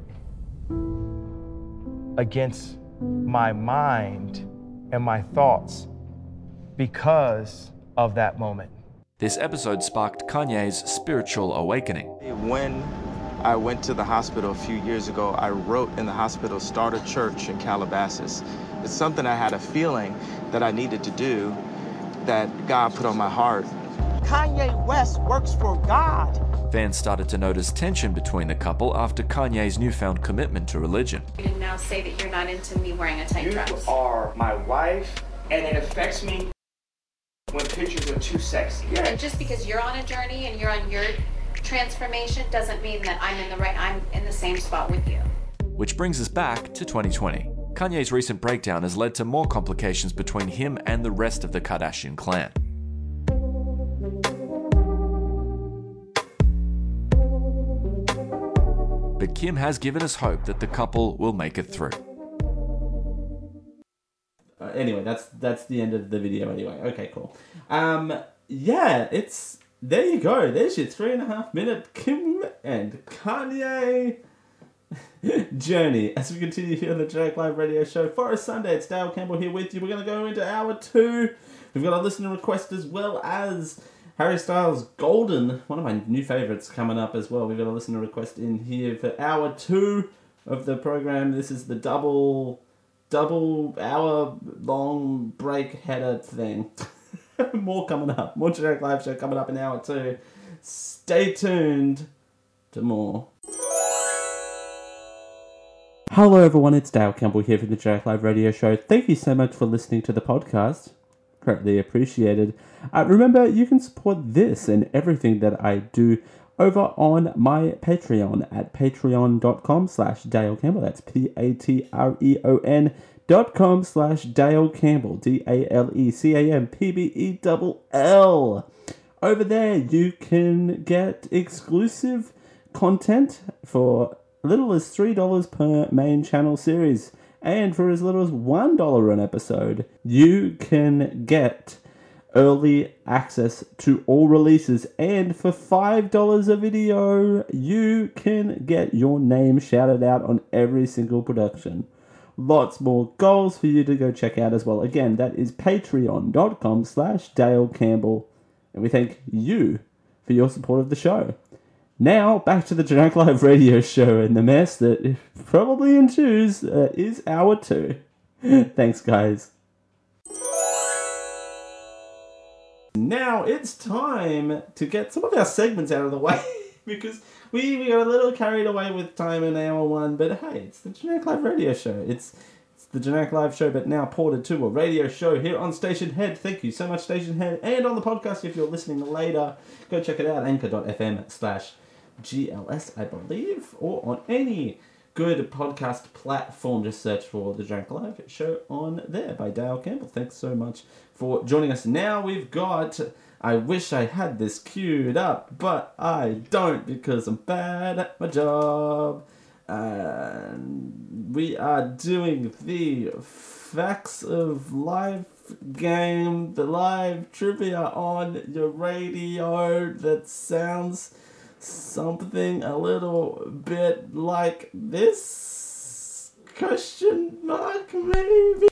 against my mind and my thoughts because of that moment. This episode sparked Kanye's spiritual awakening. When I went to the hospital a few years ago, I wrote in the hospital, start a church in Calabasas. It's something I had a feeling that I needed to do, that God put on my heart. Kanye West works for God. Fans started to notice tension between the couple after Kanye's newfound commitment to religion. You can now say that you're not into me wearing a tight You dress. are my wife, and it affects me when pictures are too sexy. And just because you're on a journey and you're on your transformation doesn't mean that I'm in the right, I'm in the same spot with you. Which brings us back to twenty twenty. Kanye's recent breakdown has led to more complications between him and the rest of the Kardashian clan. But Kim has given us hope that the couple will make it through. Uh, anyway, that's that's the end of the video anyway. Okay, cool. Um, yeah, it's... There you go. There's your three and a half minute Kim and Kanye journey as we continue here on the Jack Live Radio Show for a Sunday. It's Dale Campbell here with you. We're going to go into hour two. We've got a listener request as well as Harry Styles' Golden, one of my new favourites, coming up as well. We've got a listener request in here for hour two of the program. This is the double, double hour long break header thing. More coming up. More Jack Live Show coming up in hour two. Stay tuned to more. Hello everyone, it's Dale Campbell here from the Jack Live Radio Show. Thank you so much for listening to the podcast. Greatly appreciated. Uh, remember, you can support this and everything that I do over on my Patreon at patreon.com slash Dale Campbell. That's P-A-T-R-E-O-N dot com slash Dale Campbell. D A L E C A M P B E L L. Over there, you can get exclusive content for little as three dollars per main channel series. And for as little as one dollar an episode, you can get early access to all releases. And for five dollars a video, you can get your name shouted out on every single production. Lots more goals for you to go check out as well. Again, that is patreon.com slash Dale Campbell. And we thank you for your support of the show. Now, back to the Jack Live Radio Show and the mess that probably ensues uh, is hour two. Thanks, guys. Now it's time to get some of our segments out of the way because we, we got a little carried away with time in hour one, but hey, it's the Jack Live Radio Show. It's it's the Jack Live Show, but now ported to a radio show here on Station Head. Thank you so much, Station Head. And on the podcast, if you're listening later, go check it out, anchor.fm slash G L S, I believe, or on any good podcast platform. Just search for the Jack Live Show on there by Dale Campbell. Thanks so much for joining us. Now we've got, I wish I had this queued up, but I don't because I'm bad at my job. And we are doing the Facts of Life game, the live trivia on your radio that sounds something a little bit like this? Question mark, maybe?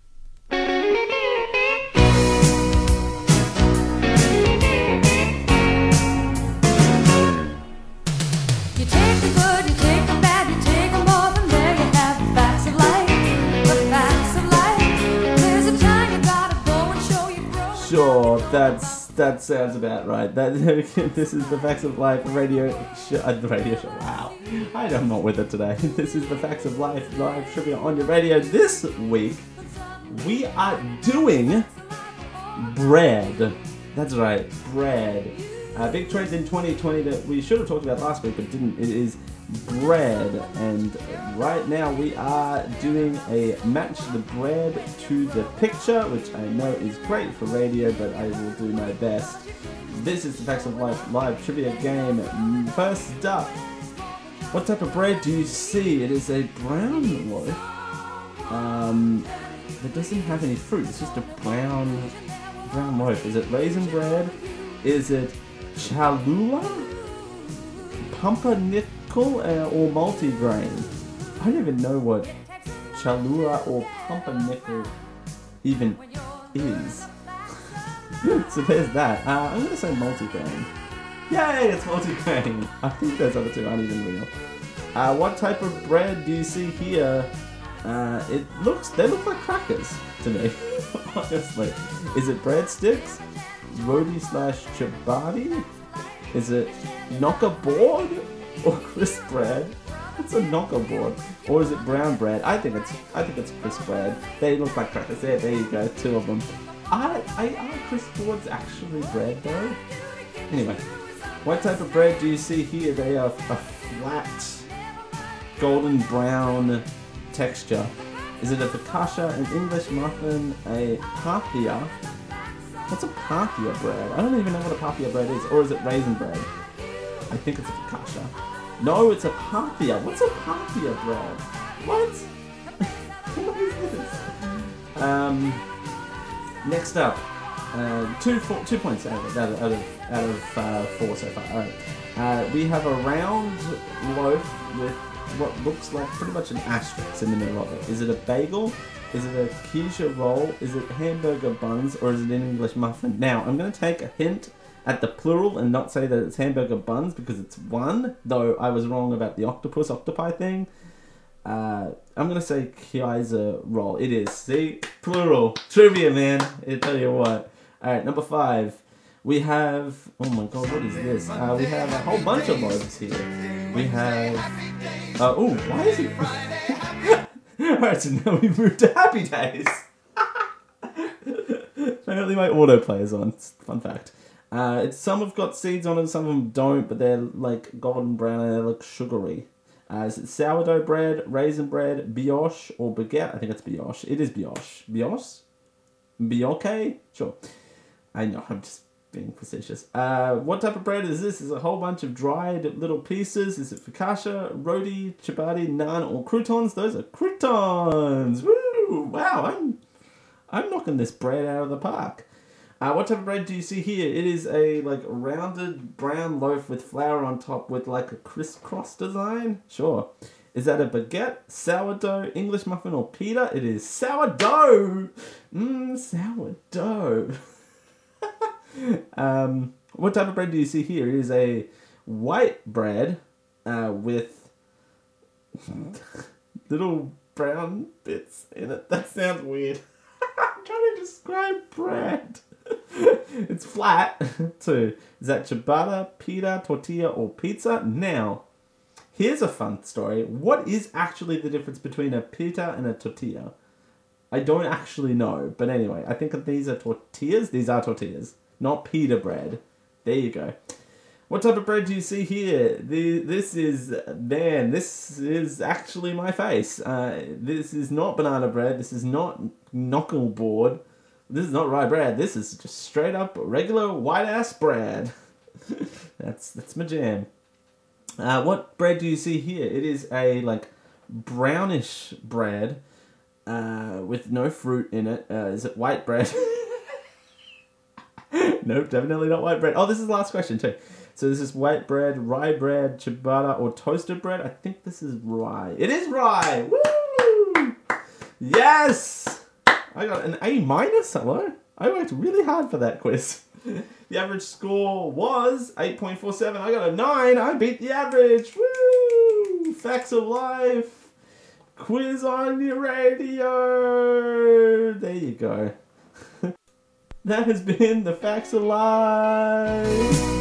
You take the good, you take the bad, you take them all, and there you have the facts of life. The facts of life. There's a time you gotta go and show your bro. Sure, that's that sounds about right. That this is the Facts of Life radio show. Uh, the radio show. Wow, I am not with it today. This is the Facts of Life live trivia on your radio. This week we are doing bread. That's right, bread. Uh, big trend in twenty twenty that we should have talked about last week but didn't. It is bread, and right now we are doing a match the bread to the picture, which I know is great for radio, but I will do my best. This is the Facts of Life live trivia game. First up, what type of bread do you see? It is a brown loaf. Um, it doesn't have any fruit. It's just a brown, brown loaf. Is it raisin bread? Is it Cholula, pumpernickel, uh, or multigrain? I don't even know what Cholula or pumpernickel even is. So there's that. Uh, I'm going to say multigrain. Yay, it's multigrain. I think those other two aren't even real. Uh, what type of bread do you see here? Uh, it looks, they look like crackers to me, honestly. Is it breadsticks? Roti slash chapati? Is it knocker board or crisp bread? It's a knocker board, or is it brown bread? I think it's I think it's crisp bread. They look like crackers. There, there you go, two of them. Are, are crisp boards actually bread though? Anyway, what type of bread do you see here? They are a flat, golden brown texture. Is it a focaccia, an English muffin, a parthia? What's a parthia bread? I don't even know what a parthia bread is. Or is it raisin bread? I think it's a focaccia. No, it's a parthia. What's a parthia bread? What? What is this? Um, next up, uh, two four, two points out of out of, out of, out of uh, four so far. All right, uh, we have a round loaf with what looks like pretty much an asterisk in the middle of it. Is it a bagel? Is it a quiche roll? Is it hamburger buns? Or is it an English muffin? Now, I'm going to take a hint at the plural and not say that it's hamburger buns because it's one, though I was wrong about the octopus octopi thing. Uh, I'm going to say Kaiser roll. It is. See? Plural. Trivia, man. I tell you what. Alright, number five. We have... Oh my god, what is this? Uh, we have a whole bunch of loaves here. We have... Uh, oh, why is it... Alright, so now we move to Happy Days. Apparently my autoplay is on. It's a fun fact. Uh, it's, some have got seeds on them, some of them don't, but they're like golden brown and they look sugary. Uh, is it sourdough bread, raisin bread, brioche, or baguette? I think it's brioche. It is brioche. Brioche? Brioche? Sure. I know, I'm just being facetious. Uh, what type of bread is this? Is a whole bunch of dried little pieces. Is it focaccia, roti, chapati, naan, or croutons? Those are croutons! Woo! Wow, I'm I'm knocking this bread out of the park. Uh, what type of bread do you see here? It is a like rounded brown loaf with flour on top with like a crisscross design. Sure. Is that a baguette, sourdough, English muffin, or pita? It is sourdough! Mmm, sourdough. um, what type of bread do you see here? It is a white bread uh, with little brown bits in it. That sounds weird. I'm trying to describe bread. It's flat, too. Is that ciabatta, pita, tortilla, or pizza? Now, here's a fun story. What is actually the difference between a pita and a tortilla? I don't actually know, but anyway, I think that these are tortillas. These are tortillas, not pita bread. There you go. What type of bread do you see here? The, this is, man, this is actually my face. Uh, this is not banana bread. This is not knuckle board. This is not rye bread. This is just straight up regular white ass bread. that's that's my jam. Uh, what bread do you see here? It is a like brownish bread uh, with no fruit in it. Uh, is it white bread? Nope, definitely not white bread. Oh, this is the last question too. So this is white bread, rye bread, ciabatta, or toasted bread. I think this is rye. It is rye. Woo! Yes! I got an A minus. Hello. I worked really hard for that quiz. The average score was eight point four seven. I got a nine. I beat the average. Woo! Facts of life. Quiz on your radio. There you go. That has been the Facts of Life.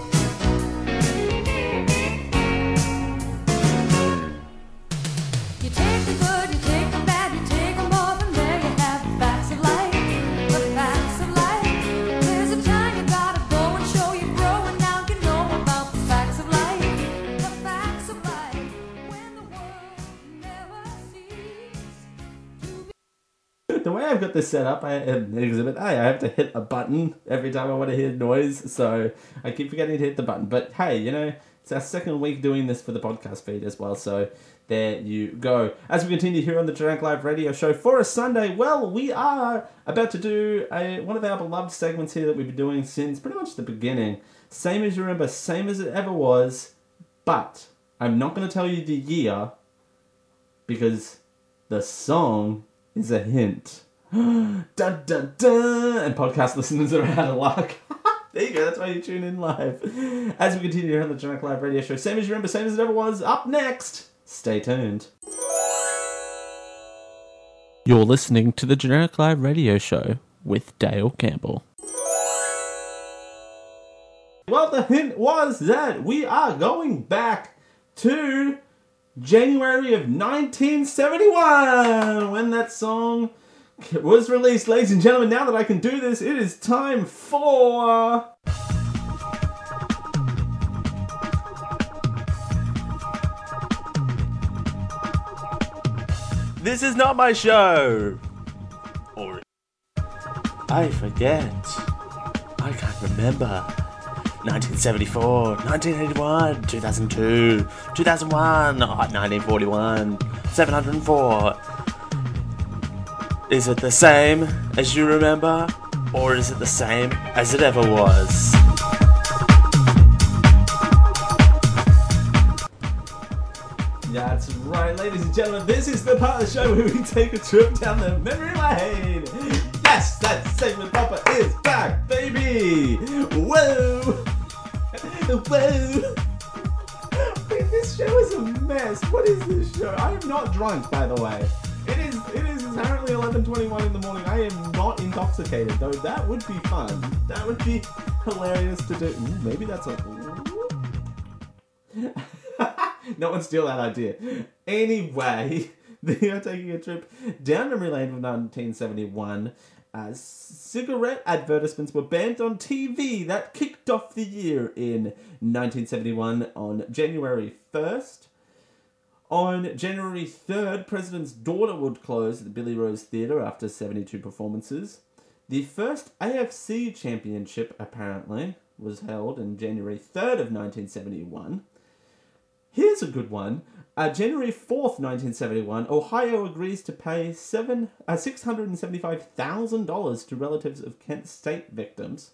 You take the good, you take the bad, you take them all, and there you have the facts of life. The facts of life. There's a time you gotta go and show you grow, and now you know about the facts of life. The facts of life. When the world never ceases to be. The way I've got this set up, I in Exhibit A, I have to hit a button every time I want to hear noise, so I keep forgetting to hit the button. But hey, you know, it's our second week doing this for the podcast feed as well, so there you go. As we continue here on the Drunk Live Radio Show for a Sunday, well, we are about to do a one of our beloved segments here that we've been doing since pretty much the beginning. Same as you remember, same as it ever was, but I'm not going to tell you the year because the song is a hint. Dun dun dun! And podcast listeners are out of luck. There you go, that's why you tune in live. As we continue here on the Drunk Live Radio Show, same as you remember, same as it ever was, up next. Stay tuned. You're listening to the Generic Live Radio Show with Dale Campbell. Well, the hint was that we are going back to January of nineteen seventy-one when that song was released. Ladies and gentlemen, now that I can do this, it is time for... This is not my show. Or I forget. I can't remember. nineteen seventy-four, nineteen eighty-one, two thousand two, two thousand one, oh, nineteen forty-one, seven hundred four. Is it the same as you remember? Or is it the same as it ever was? That's right, ladies and gentlemen, this is the part of the show where we take a trip down the memory lane. Yes, that segment Papa is back, baby. Whoa. Whoa. Wait, this show is a mess. What is this show? I am not drunk, by the way. It is It is apparently eleven twenty-one in the morning. I am not intoxicated, though that would be fun. That would be hilarious to do. Ooh, maybe that's a... No one steal that idea. Anyway, they are taking a trip down memory lane from nineteen seventy-one as cigarette advertisements were banned on T V. That kicked off the year in nineteen seventy-one on January first. On January third, President's Daughter would close at the Billy Rose Theatre after seventy-two performances. The first A F C Championship, apparently, was held on January third of nineteen seventy-one. Here's a good one. Uh, January fourth, nineteen seventy-one, Ohio agrees to pay seven, uh, six hundred seventy-five thousand dollars to relatives of Kent State victims.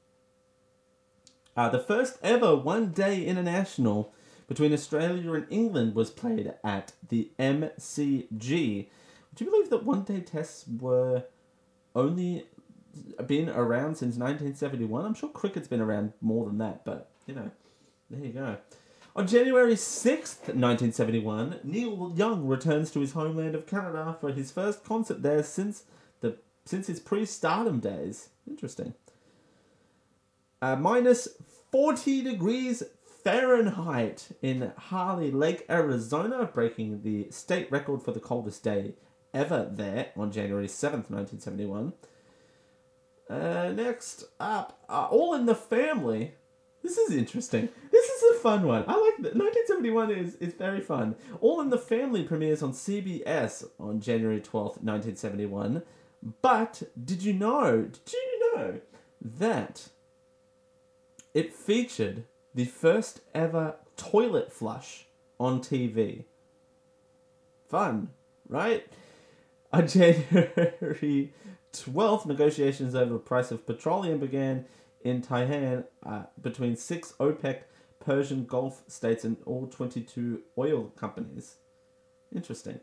Uh, the first ever one-day international between Australia and England was played at the M C G. Do you believe that one-day tests were only been around since nineteen seventy-one? I'm sure cricket's been around more than that, but, you know, there you go. On January sixth, nineteen seventy-one, Neil Young returns to his homeland of Canada for his first concert there since the since his pre-stardom days. Interesting. Uh, minus forty degrees Fahrenheit in Harley Lake, Arizona, breaking the state record for the coldest day ever there on January seventh, nineteen seventy-one. Uh, next up, uh, All in the Family. This is interesting. This is a fun one. I like that. nineteen seventy-one is, is very fun. All in the Family premieres on C B S on January twelfth, nineteen seventy-one. But did you know, did you know that it featured the first ever toilet flush on T V? Fun, right? On January twelfth, negotiations over the price of petroleum began in Tehran uh, between six OPEC Persian Gulf states and all twenty-two oil companies. Interesting.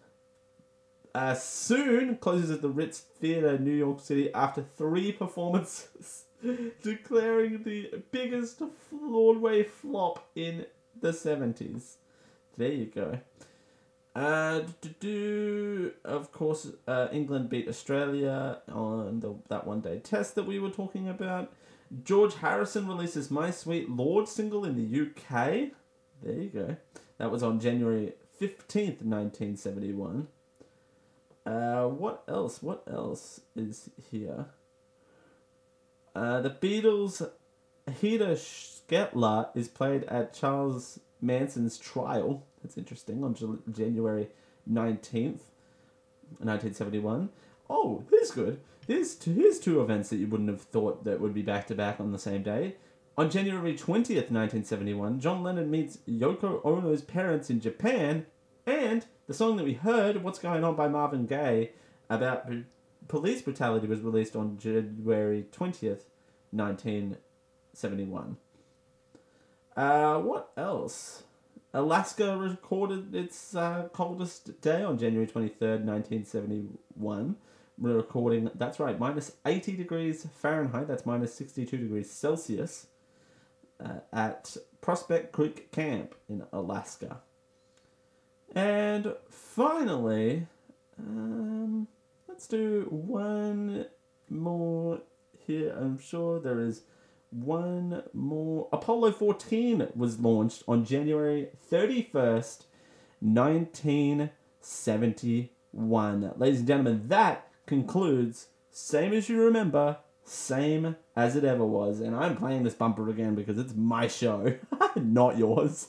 Uh, soon closes at the Ritz Theater, New York City, after three performances, declaring the biggest Broadway flop in the seventies. There you go. Uh, do of course, uh, England beat Australia on the, that one-day test that we were talking about. George Harrison releases My Sweet Lord single in the U K. There you go. That was on January fifteenth, nineteen seventy-one. Uh, what else? What else is here? Uh, the Beatles' Hedda Skettler is played at Charles Manson's trial. That's interesting. On J- January nineteenth, nineteen seventy-one. Oh, here's good. Here's two, here's two events that you wouldn't have thought that would be back-to-back on the same day. On January twentieth, nineteen seventy-one, John Lennon meets Yoko Ono's parents in Japan, and the song that we heard, What's Going On by Marvin Gaye, about b- police brutality was released on January twentieth, nineteen seventy-one. Uh, what else? Alaska recorded its uh, coldest day on January twenty-third, nineteen seventy-one. We're recording, that's right, minus eighty degrees Fahrenheit, that's minus sixty-two degrees Celsius, uh, at Prospect Creek Camp in Alaska. And finally, um, let's do one more here. I'm sure there is one more. Apollo fourteen was launched on January thirty-first, nineteen seventy-one. Ladies and gentlemen, that concludes Same As You Remember, Same As It Ever Was. And I'm playing this bumper again because it's my show, not yours.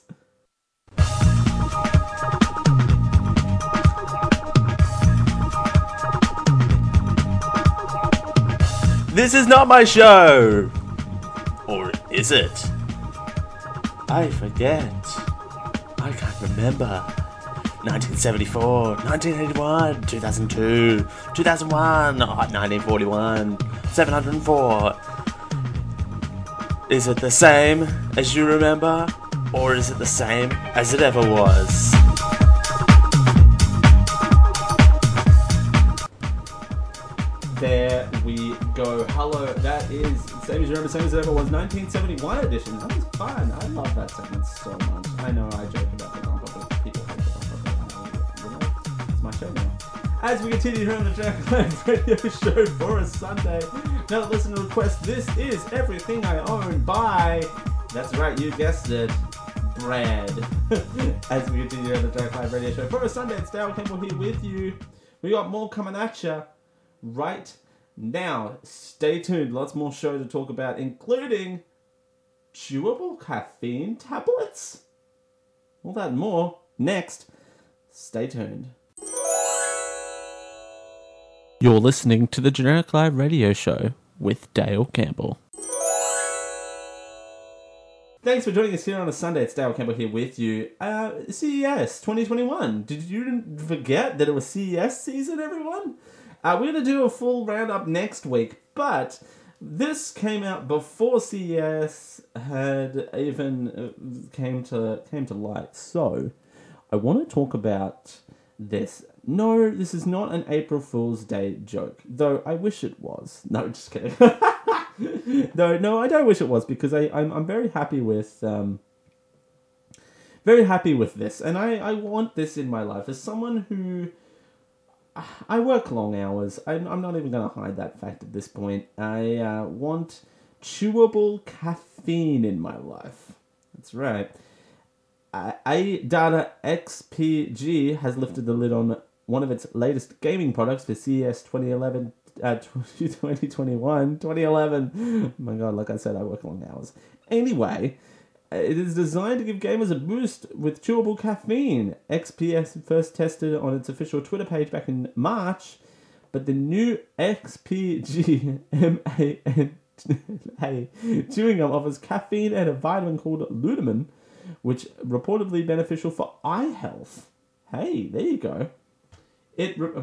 This is not my show! Or is it? I forget. I can't remember. nineteen seventy-four, nineteen eighty-one, two thousand two, two thousand one, nineteen forty-one, seven hundred four. Is it the same as you remember? Or is it the same as it ever was? There we go. Hello, that is Same As You Remember, Same As It Ever Was, nineteen seventy-one edition. That was fun. I love that segment so much. I know I joke about the bumper, but people hate the bumper. But, you know, it's my show now. As we continue here on the Jack Live Radio Show for a Sunday, now listener request, this is Everything I Own by, that's right, you guessed it, Brad. As we continue here on the Jack Live Radio Show for a Sunday, it's Dale Campbell here with you. We got more coming at you right now. Stay tuned. Lots more show to talk about, including chewable caffeine tablets. All that and more next. Stay tuned. You're listening to the Generic Live Radio Show with Dale Campbell. Thanks for joining us here on a Sunday. It's Dale Campbell here with you. Uh, C E S twenty twenty-one. Did you forget that it was C E S season, everyone? Uh, we're going to do a full roundup next week, but this came out before C E S had even uh, came to came to light. So, I want to talk about this. No, this is not an April Fool's Day joke, though I wish it was. No, just kidding. no, no, I don't wish it was, because I, I'm I'm very happy with um, very happy with this, and I, I want this in my life as someone who. I work long hours. I'm, I'm not even going to hide that fact at this point. I uh, want chewable caffeine in my life. That's right. Uh, A-Data X P G has lifted the lid on one of its latest gaming products for C E S twenty eleven, uh, twenty twenty-one, twenty eleven. Oh my god, like I said, I work long hours. Anyway, it is designed to give gamers a boost with chewable caffeine. X P S first tested on its official Twitter page back in March, but the new X P G M A N A chewing gum offers caffeine and a vitamin called Lutein, which reportedly beneficial for eye health. Hey, there you go. It re- oh,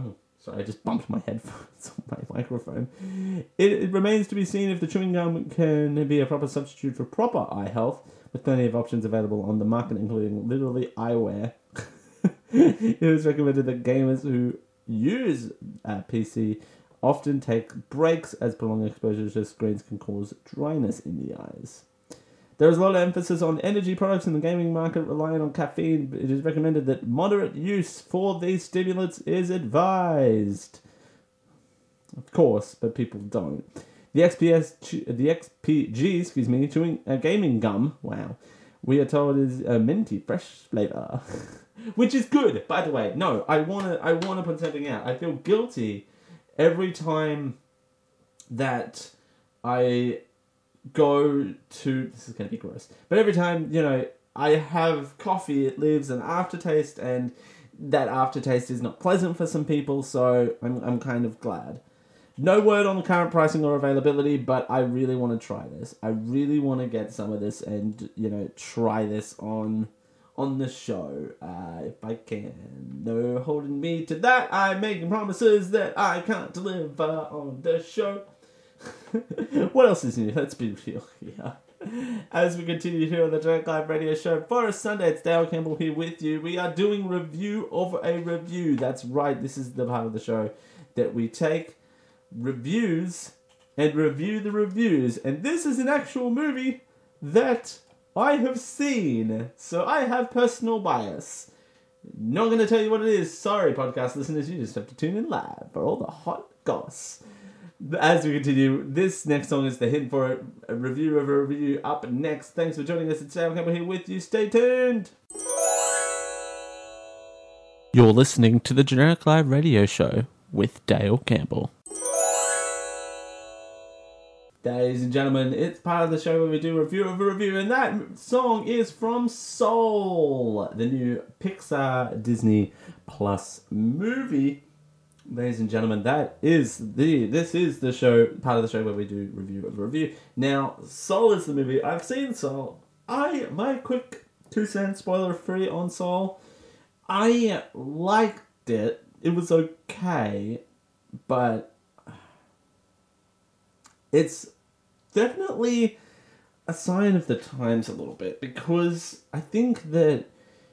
Sorry, I just bumped my headphones on my microphone. It, it remains to be seen if the chewing gum can be a proper substitute for proper eye health, with plenty of options available on the market, including literally eyewear. It was recommended that gamers who use a P C often take breaks, as prolonged exposure to screens can cause dryness in the eyes. There is a lot of emphasis on energy products in the gaming market relying on caffeine, but it is recommended that moderate use for these stimulants is advised. Of course, but people don't. The X P S, the X P G, excuse me, chewing a uh, gaming gum. Wow, we are told is a minty fresh flavor, which is good. By the way, no, I wanna, I wanna put something out. I feel guilty every time that I go to, this is going to be gross, but every time, you know, I have coffee, it leaves an aftertaste, and that aftertaste is not pleasant for some people, so I'm I'm kind of glad. No word on the current pricing or availability, but I really want to try this. I really want to get some of this and, you know, try this on on the show, uh, if I can. No holding me to that. I'm making promises that I can't deliver on the show. What else is new? Let's be real here. As we continue here on the Direct Live Radio Show for a Sunday, it's Dale Campbell here with you. We are doing review of a review. That's right, this is the part of the show that we take reviews and review the reviews. And this is an actual movie that I have seen, so I have personal bias. Not going to tell you what it is. Sorry, podcast listeners, you just have to tune in live for all the hot goss. As we continue, this next song is the hint for it. A review of a review up next. Thanks for joining us. It's Dale Campbell here with you. Stay tuned. You're listening to the Generic Live Radio Show with Dale Campbell. Ladies and gentlemen, it's part of the show where we do a review of a review, and that song is from Soul, the new Pixar Disney Plus movie. Ladies and gentlemen, that is the this is the show part of the show where we do review of a review. Now, Soul is the movie. I've seen Soul. I my quick two cents spoiler free on Soul. I liked it. It was okay, but it's definitely a sign of the times a little bit, because I think that,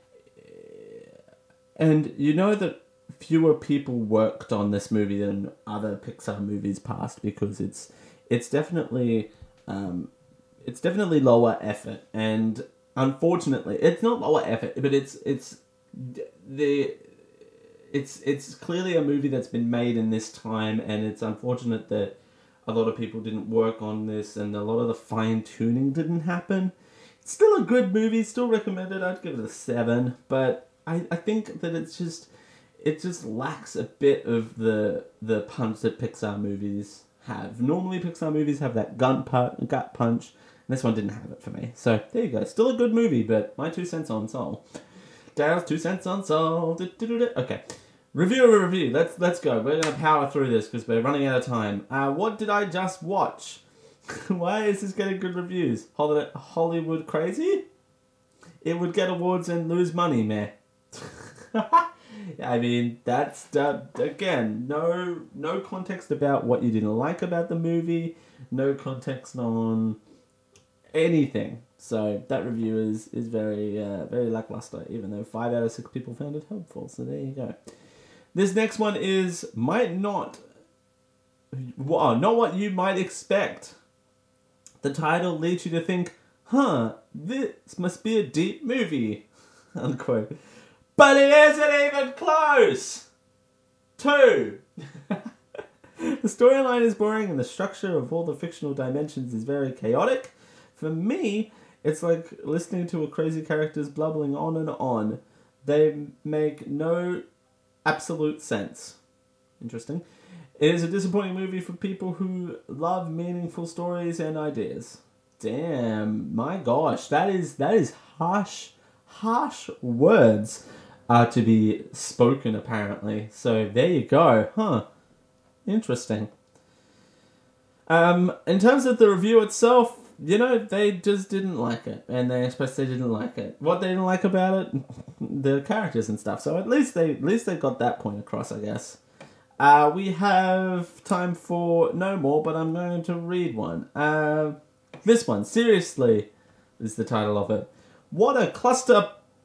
and you know that fewer people worked on this movie than other Pixar movies past, because it's it's definitely um, it's definitely lower effort, and unfortunately, it's not lower effort, but it's it's the it's it's clearly a movie that's been made in this time, and it's unfortunate that a lot of people didn't work on this, and a lot of the fine tuning didn't happen. It's still a good movie, still recommended. I'd give it a seven, but I I think that it's just. It just lacks a bit of the the punch that Pixar movies have. Normally, Pixar movies have that gun pu- gut punch, and this one didn't have it for me. So, there you go. Still a good movie, but my two cents on Soul. Dale's two cents on Soul. Du-du-du-du. Okay. Review of a review. Let's, let's go. We're going to power through this because we're running out of time. Uh, what did I just watch? Why is this getting good reviews? Hollywood Crazy? It would get awards and lose money, man. I mean, that's, uh, again, no no context about what you didn't like about the movie, no context on anything. So that review is, is very uh, very lackluster, even though five out of six people found it helpful. So there you go. This next one is, might not, well, not what you might expect. The title leads you to think, huh, this must be a deep movie, unquote. But it isn't even close! Two! The storyline is boring and the structure of all the fictional dimensions is very chaotic. For me, it's like listening to a crazy characters blubbering on and on. They make no absolute sense. Interesting. It is a disappointing movie for people who love meaningful stories and ideas. Damn, my gosh, that is that is harsh, harsh words. Uh, to be spoken, apparently. So there you go. Huh. Interesting. Um, in terms of the review itself, you know, they just didn't like it. And they expressed they didn't like it. What they didn't like about it? The characters and stuff. So at least they at least they got that point across, I guess. Uh, we have time for no more, but I'm going to read one. Uh, this one, seriously, is the title of it. What a cluster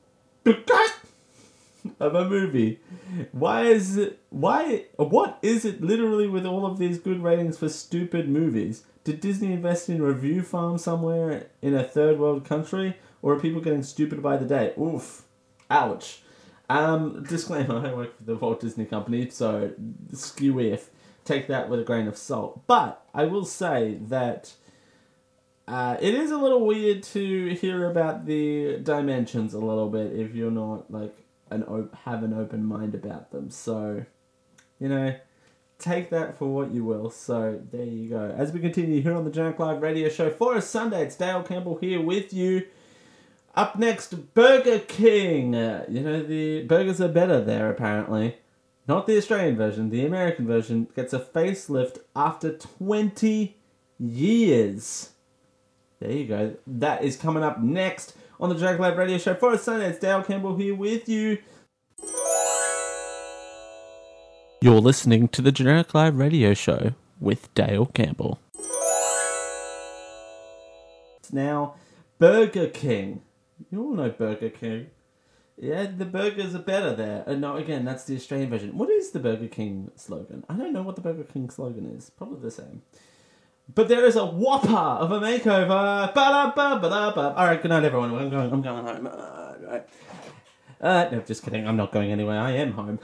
of a movie. Why is it, why, what is it literally with all of these good ratings for stupid movies? Did Disney invest in a review farm somewhere in a third world country? Or are people getting stupid by the day? Oof. Ouch. Um, disclaimer, I work for the Walt Disney Company, so skew if. Take that with a grain of salt. But I will say that uh, it is a little weird to hear about the dimensions a little bit if you're not, like, an op- have an open mind about them. So, you know, take that for what you will. So, there you go. As we continue here on the Junk Live Radio Show for a Sunday, it's Dale Campbell here with you. Up next, Burger King. Uh, you know, the burgers are better there, apparently. Not the Australian version. The American version gets a facelift after twenty years. There you go. That is coming up next on the Junk Live Radio Show for a Sunday. It's Dale Campbell here with you. You're listening to the Generic Live Radio Show with Dale Campbell. It's now Burger King. You all know Burger King. Yeah, the burgers are better there. Uh, no, again, that's the Australian version. What is the Burger King slogan? I don't know what the Burger King slogan is. Probably the same. But there is a whopper of a makeover. Ba-da-ba-ba-da-ba. All right, good night, everyone. I'm going. I'm going home. Uh, right. uh, no, just kidding. I'm not going anywhere. I am home.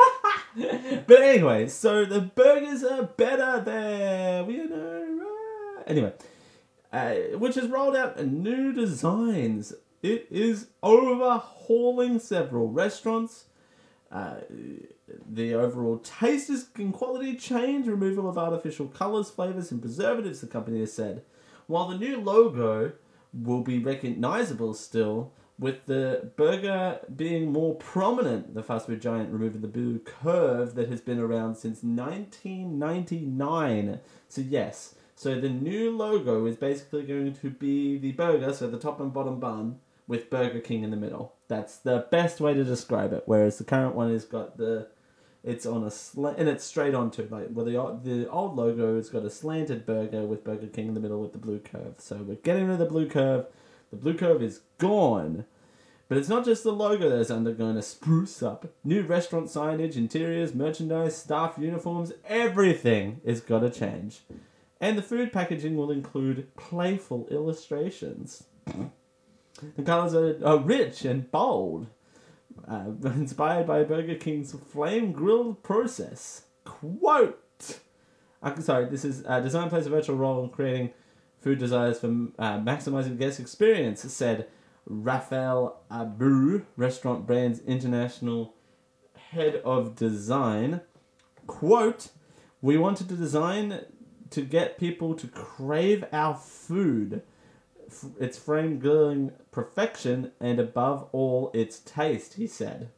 But anyway, so the burgers are better there. We know. Anyway, uh, which has rolled out new designs. It is overhauling several restaurants. Uh, the overall taste and quality change, removal of artificial colours, flavours and preservatives, the company has said. While the new logo will be recognisable still, with the burger being more prominent, the fast food giant removing the blue curve that has been around since nineteen ninety-nine. So yes, so the new logo is basically going to be the burger, so the top and bottom bun, with Burger King in the middle. That's the best way to describe it. Whereas the current one has got the, it's on a slant, and it's straight onto, like, well, the old, the old logo has got a slanted burger with Burger King in the middle with the blue curve. So we're getting rid of the blue curve. The blue curve is gone. But it's not just the logo that is undergoing a spruce up. New restaurant signage, interiors, merchandise, staff uniforms, everything is got to change. And the food packaging will include playful illustrations. The colours are, are rich and bold, uh, inspired by Burger King's flame grilled process. Quote! I'm sorry, this is uh, design plays a virtual role in creating food desires for uh, maximizing guest experience, said Raphael Abu, Restaurant Brands International Head of Design. Quote, we wanted to design to get people to crave our food. Its frame grilling perfection and above all its taste, he said.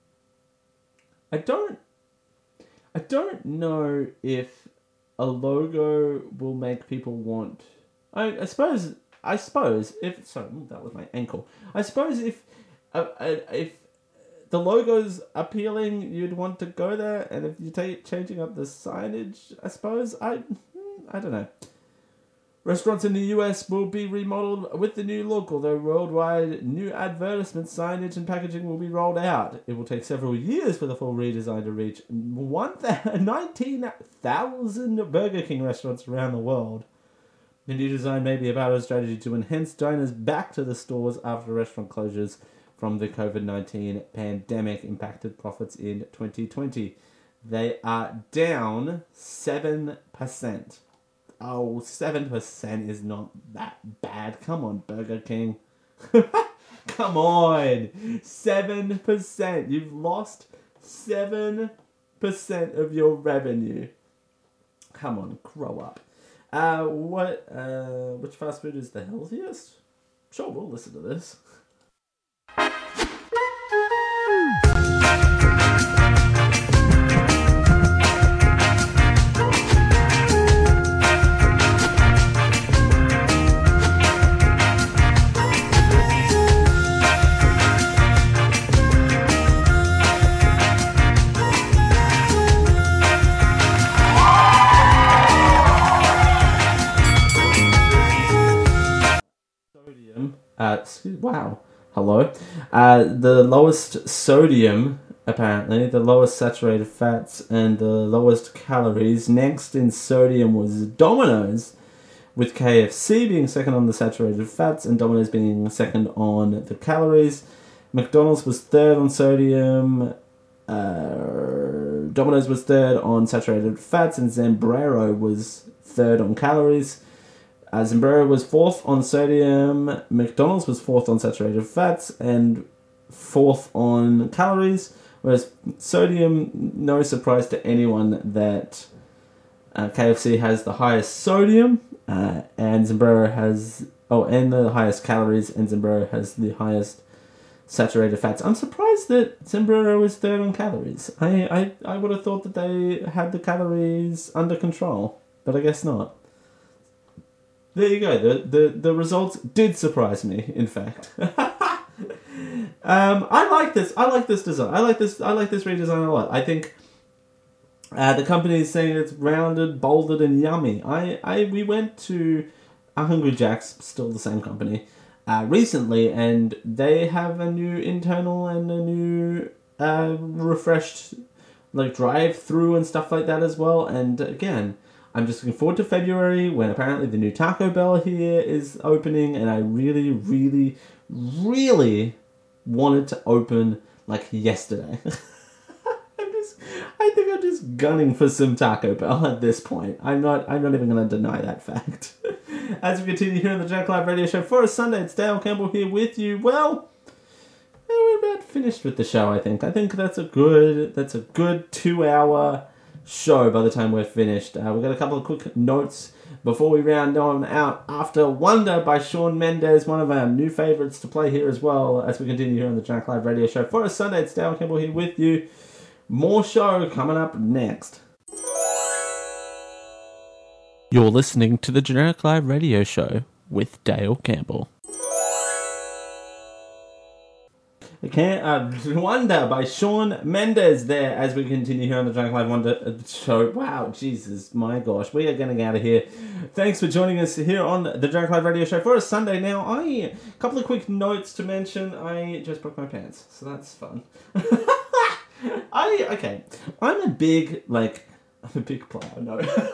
I don't I don't know if a logo will make people want I, I suppose I suppose if sorry that was my ankle. I suppose if uh, if the logo's appealing, you'd want to go there, and if you're ta- changing up the signage, I suppose I I don't know. Restaurants in the U S will be remodeled with the new look, although worldwide new advertisement signage and packaging will be rolled out. It will take several years for the full redesign to reach nineteen thousand Burger King restaurants around the world. The new design may be about a strategy to enhance diners back to the stores after restaurant closures from the covid nineteen pandemic impacted profits in twenty twenty. They are down seven percent. Oh, seven percent is not that bad. Come on, Burger King. Come on. seven percent. You've lost seven percent of your revenue. Come on, grow up. Uh, what, uh, which fast food is the healthiest? Sure, we'll listen to this. excuse, wow, hello. Uh, the lowest sodium, apparently, the lowest saturated fats, and the lowest calories. Next in sodium was Domino's, with K F C being second on the saturated fats and Domino's being second on the calories. McDonald's was third on sodium. Uh, Domino's was third on saturated fats, and Zambrero was third on calories. Uh, Zambrero was fourth on sodium. McDonald's was fourth on saturated fats and fourth on calories. Whereas sodium, no surprise to anyone that uh, K F C has the highest sodium, uh, and Zambrero has oh, and the highest calories, and Zambrero has the highest saturated fats. I'm surprised that Zambrero is third on calories. I, I, I would have thought that they had the calories under control, but I guess not. There you go. The, the, the results did surprise me, in fact. um, I like this. I like this design. I like this. I like this redesign a lot. I think uh, the company is saying it's rounded, bolded, and yummy. I, I we went to a Hungry Jack's, still the same company, uh, recently, and they have a new internal and a new uh, refreshed like drive-through and stuff like that as well. And again, I'm just looking forward to February when apparently the new Taco Bell here is opening, and I really, really, really wanted to open like yesterday. I'm just, I think I'm just gunning for some Taco Bell at this point. I'm not, I'm not even going to deny that fact. As we continue here on the Jack Live Radio Show for a Sunday, it's Dale Campbell here with you. Well, we're about finished with the show. I think. I think that's a good, that's a good two-hour show by the time we're finished. Uh, we've got a couple of quick notes before we round on out. After Wonder by Shawn Mendes, one of our new favourites to play here as well, as we continue here on the Jack Live Radio Show for a Sunday. It's Dale Campbell here with you. More show coming up next. You're listening to the Generic Live Radio Show with Dale Campbell. Okay, uh, Wonder by Shawn Mendes there as we continue here on the Drunk Live Wonder show. Wow, Jesus, my gosh, we are getting out of here. Thanks for joining us here on the Drunk Live Radio Show for a Sunday. Now, I a couple of quick notes to mention. I just broke my pants, so that's fun. I okay, I'm a big like I'm a big player. No, sorry,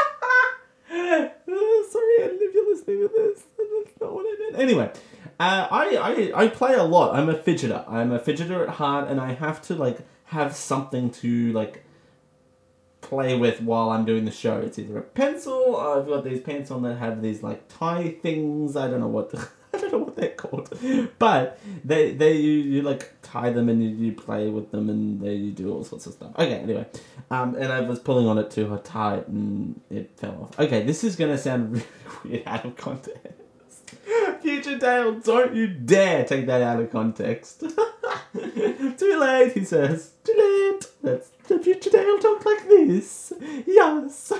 if you're listening to this, that's not what I meant. Anyway. Uh, I, I I play a lot. I'm a fidgeter. I'm a fidgeter at heart, and I have to like have something to like play with while I'm doing the show. It's either a pencil, or I've got these pencils that have these like tie things. I don't know what the, I don't know what they're called, but they they you, you like tie them and you, you play with them and they you do all sorts of stuff. Okay, anyway, um, and I was pulling on it too tight and it fell off. Okay, this is gonna sound really weird out of context. Future Dale, don't you dare take that out of context. Too late, he says. Too late. That's the Future Dale talk like this. Yes.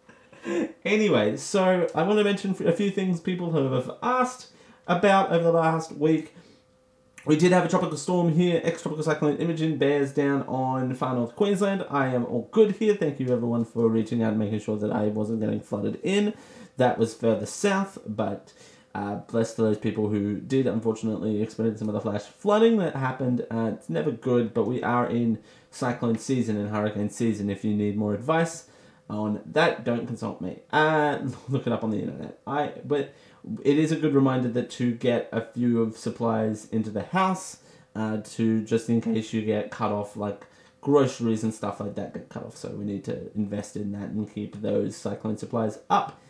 Anyway, so I want to mention a few things people have asked about over the last week. We did have a tropical storm here. Ex-tropical cyclone Imogen bears down on far north Queensland. I am all good here. Thank you everyone for reaching out and making sure that I wasn't getting flooded in. That was further south, but Uh, bless to those people who did unfortunately experience some of the flash flooding that happened. Uh, it's never good, but we are in cyclone season and hurricane season. If you need more advice on that, don't consult me. Uh, look it up on the internet. I but it is a good reminder that to get a few of supplies into the house, uh, to just in case you get cut off, like groceries and stuff like that get cut off. So we need to invest in that and keep those cyclone supplies up.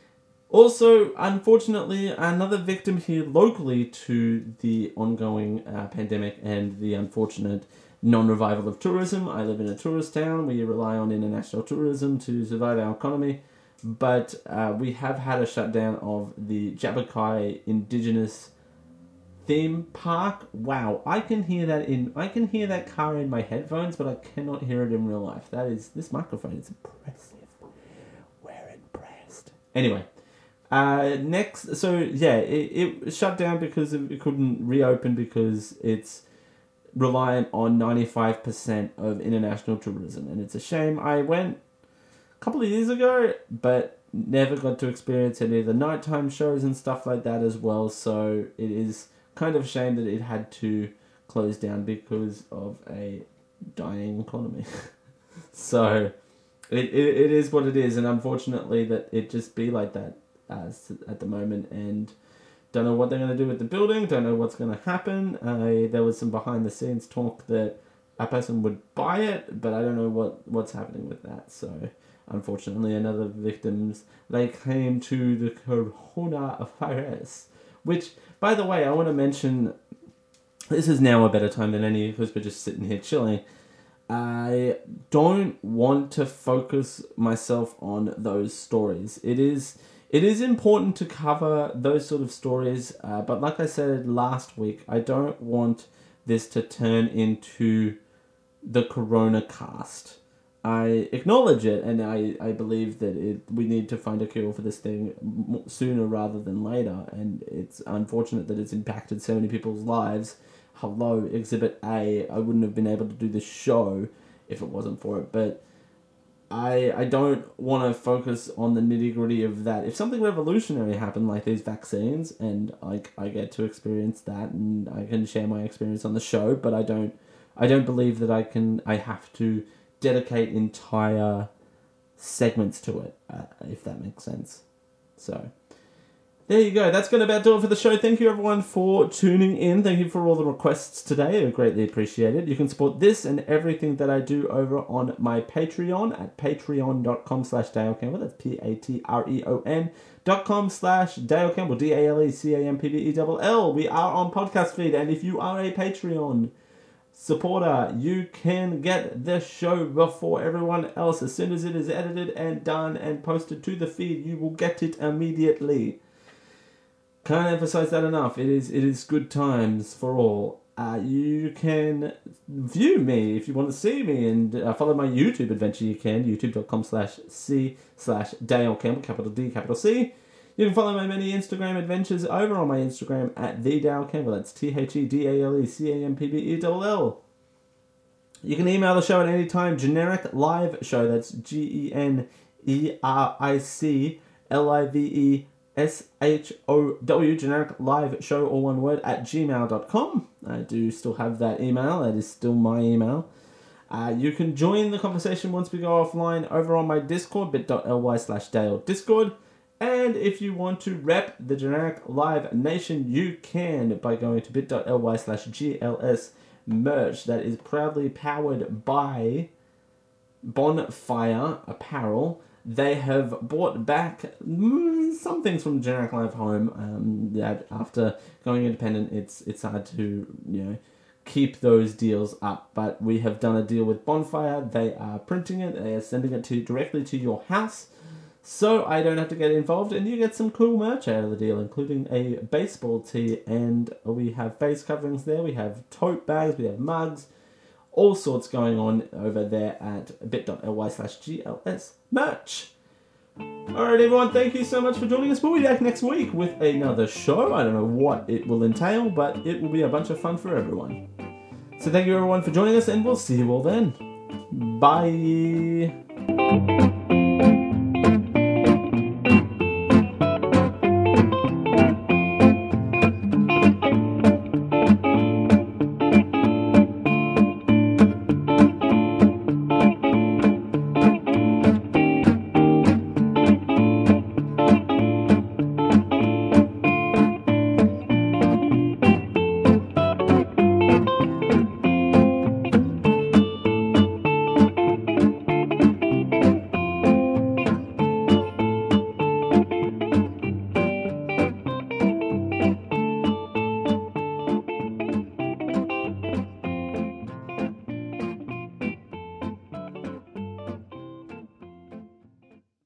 Also, unfortunately, another victim here locally to the ongoing uh, pandemic and the unfortunate non-revival of tourism. I live in a tourist town. We rely on international tourism to survive our economy. But uh, we have had a shutdown of the Jabberkai Indigenous theme park. Wow, I can hear that in I can hear that car in my headphones, but I cannot hear it in real life. That is this microphone is impressive. We're impressed. Anyway. Uh, next, so yeah, it, it shut down because it couldn't reopen because it's reliant on ninety-five percent of international tourism, and it's a shame. I went a couple of years ago, but never got to experience any of the nighttime shows and stuff like that as well, so it is kind of a shame that it had to close down because of a dying economy. So it, it it is what it is, and unfortunately that it just be like that as at the moment. And don't know what they're going to do with the building. Don't know what's going to happen. Uh, there was some behind the scenes talk that a person would buy it, but I don't know what what's happening with that. So unfortunately, another victims they came to the coronavirus, which, by the way, I want to mention. This is now a better time than any because we're just sitting here chilling. I don't want to focus myself on those stories. It is it is important to cover those sort of stories, uh, but like I said last week, I don't want this to turn into the Corona cast. I acknowledge it, and I, I believe that it we need to find a cure for this thing sooner rather than later, and it's unfortunate that it's impacted so many people's lives. Hello, Exhibit A. I wouldn't have been able to do this show if it wasn't for it, but I I don't want to focus on the nitty-gritty of that. If something revolutionary happened like these vaccines, and I, I get to experience that, and I can share my experience on the show, but I don't I don't believe that I can I have to dedicate entire segments to it, uh, if that makes sense. So there you go. That's going to about do it for the show. Thank you, everyone, for tuning in. Thank you for all the requests today. I greatly appreciate it. You can support this and everything that I do over on my Patreon at patreon.com slash Dale Campbell. That's P-A-T-R-E-O-N dot com slash Dale Campbell. D A L E C A M P B E L L. We are on podcast feed, and if you are a Patreon supporter, you can get the show before everyone else. As soon as it is edited and done and posted to the feed, you will get it immediately. Can't emphasize that enough. It is it is good times for all. Uh, you can view me if you want to see me and uh, follow my YouTube adventure. You can youtube.com slash C slash Dale Campbell, capital D, capital C. You can follow my many Instagram adventures over on my Instagram at the Dale Campbell. That's T H E D A L E C A M P B E L L. You can email the show at any time. Generic live show. That's G E N E R I C L I V E S H O W, generic live show, all one word, at gmail dot com. I do still have that email. That is still my email. Uh, you can join the conversation once we go offline over on my Discord, bit.ly slash Dale Discord. And if you want to rep the Generic Live Nation, you can by going to bit.ly slash GLS merch. That is proudly powered by Bonfire Apparel. They have bought back mm, some things from Generic Live Home. Um, that after going independent, it's it's hard to you know keep those deals up. But we have done a deal with Bonfire. They are printing it. They are sending it to directly to your house, so I don't have to get involved, and you get some cool merch out of the deal, including a baseball tee, and we have face coverings there. We have tote bags. We have mugs. All sorts going on over there at bit.ly slash GLS merch. Alright, everyone, thank you so much for joining us. We'll be back next week with another show. I don't know what it will entail, but it will be a bunch of fun for everyone. So thank you, everyone, for joining us, and we'll see you all then. Bye.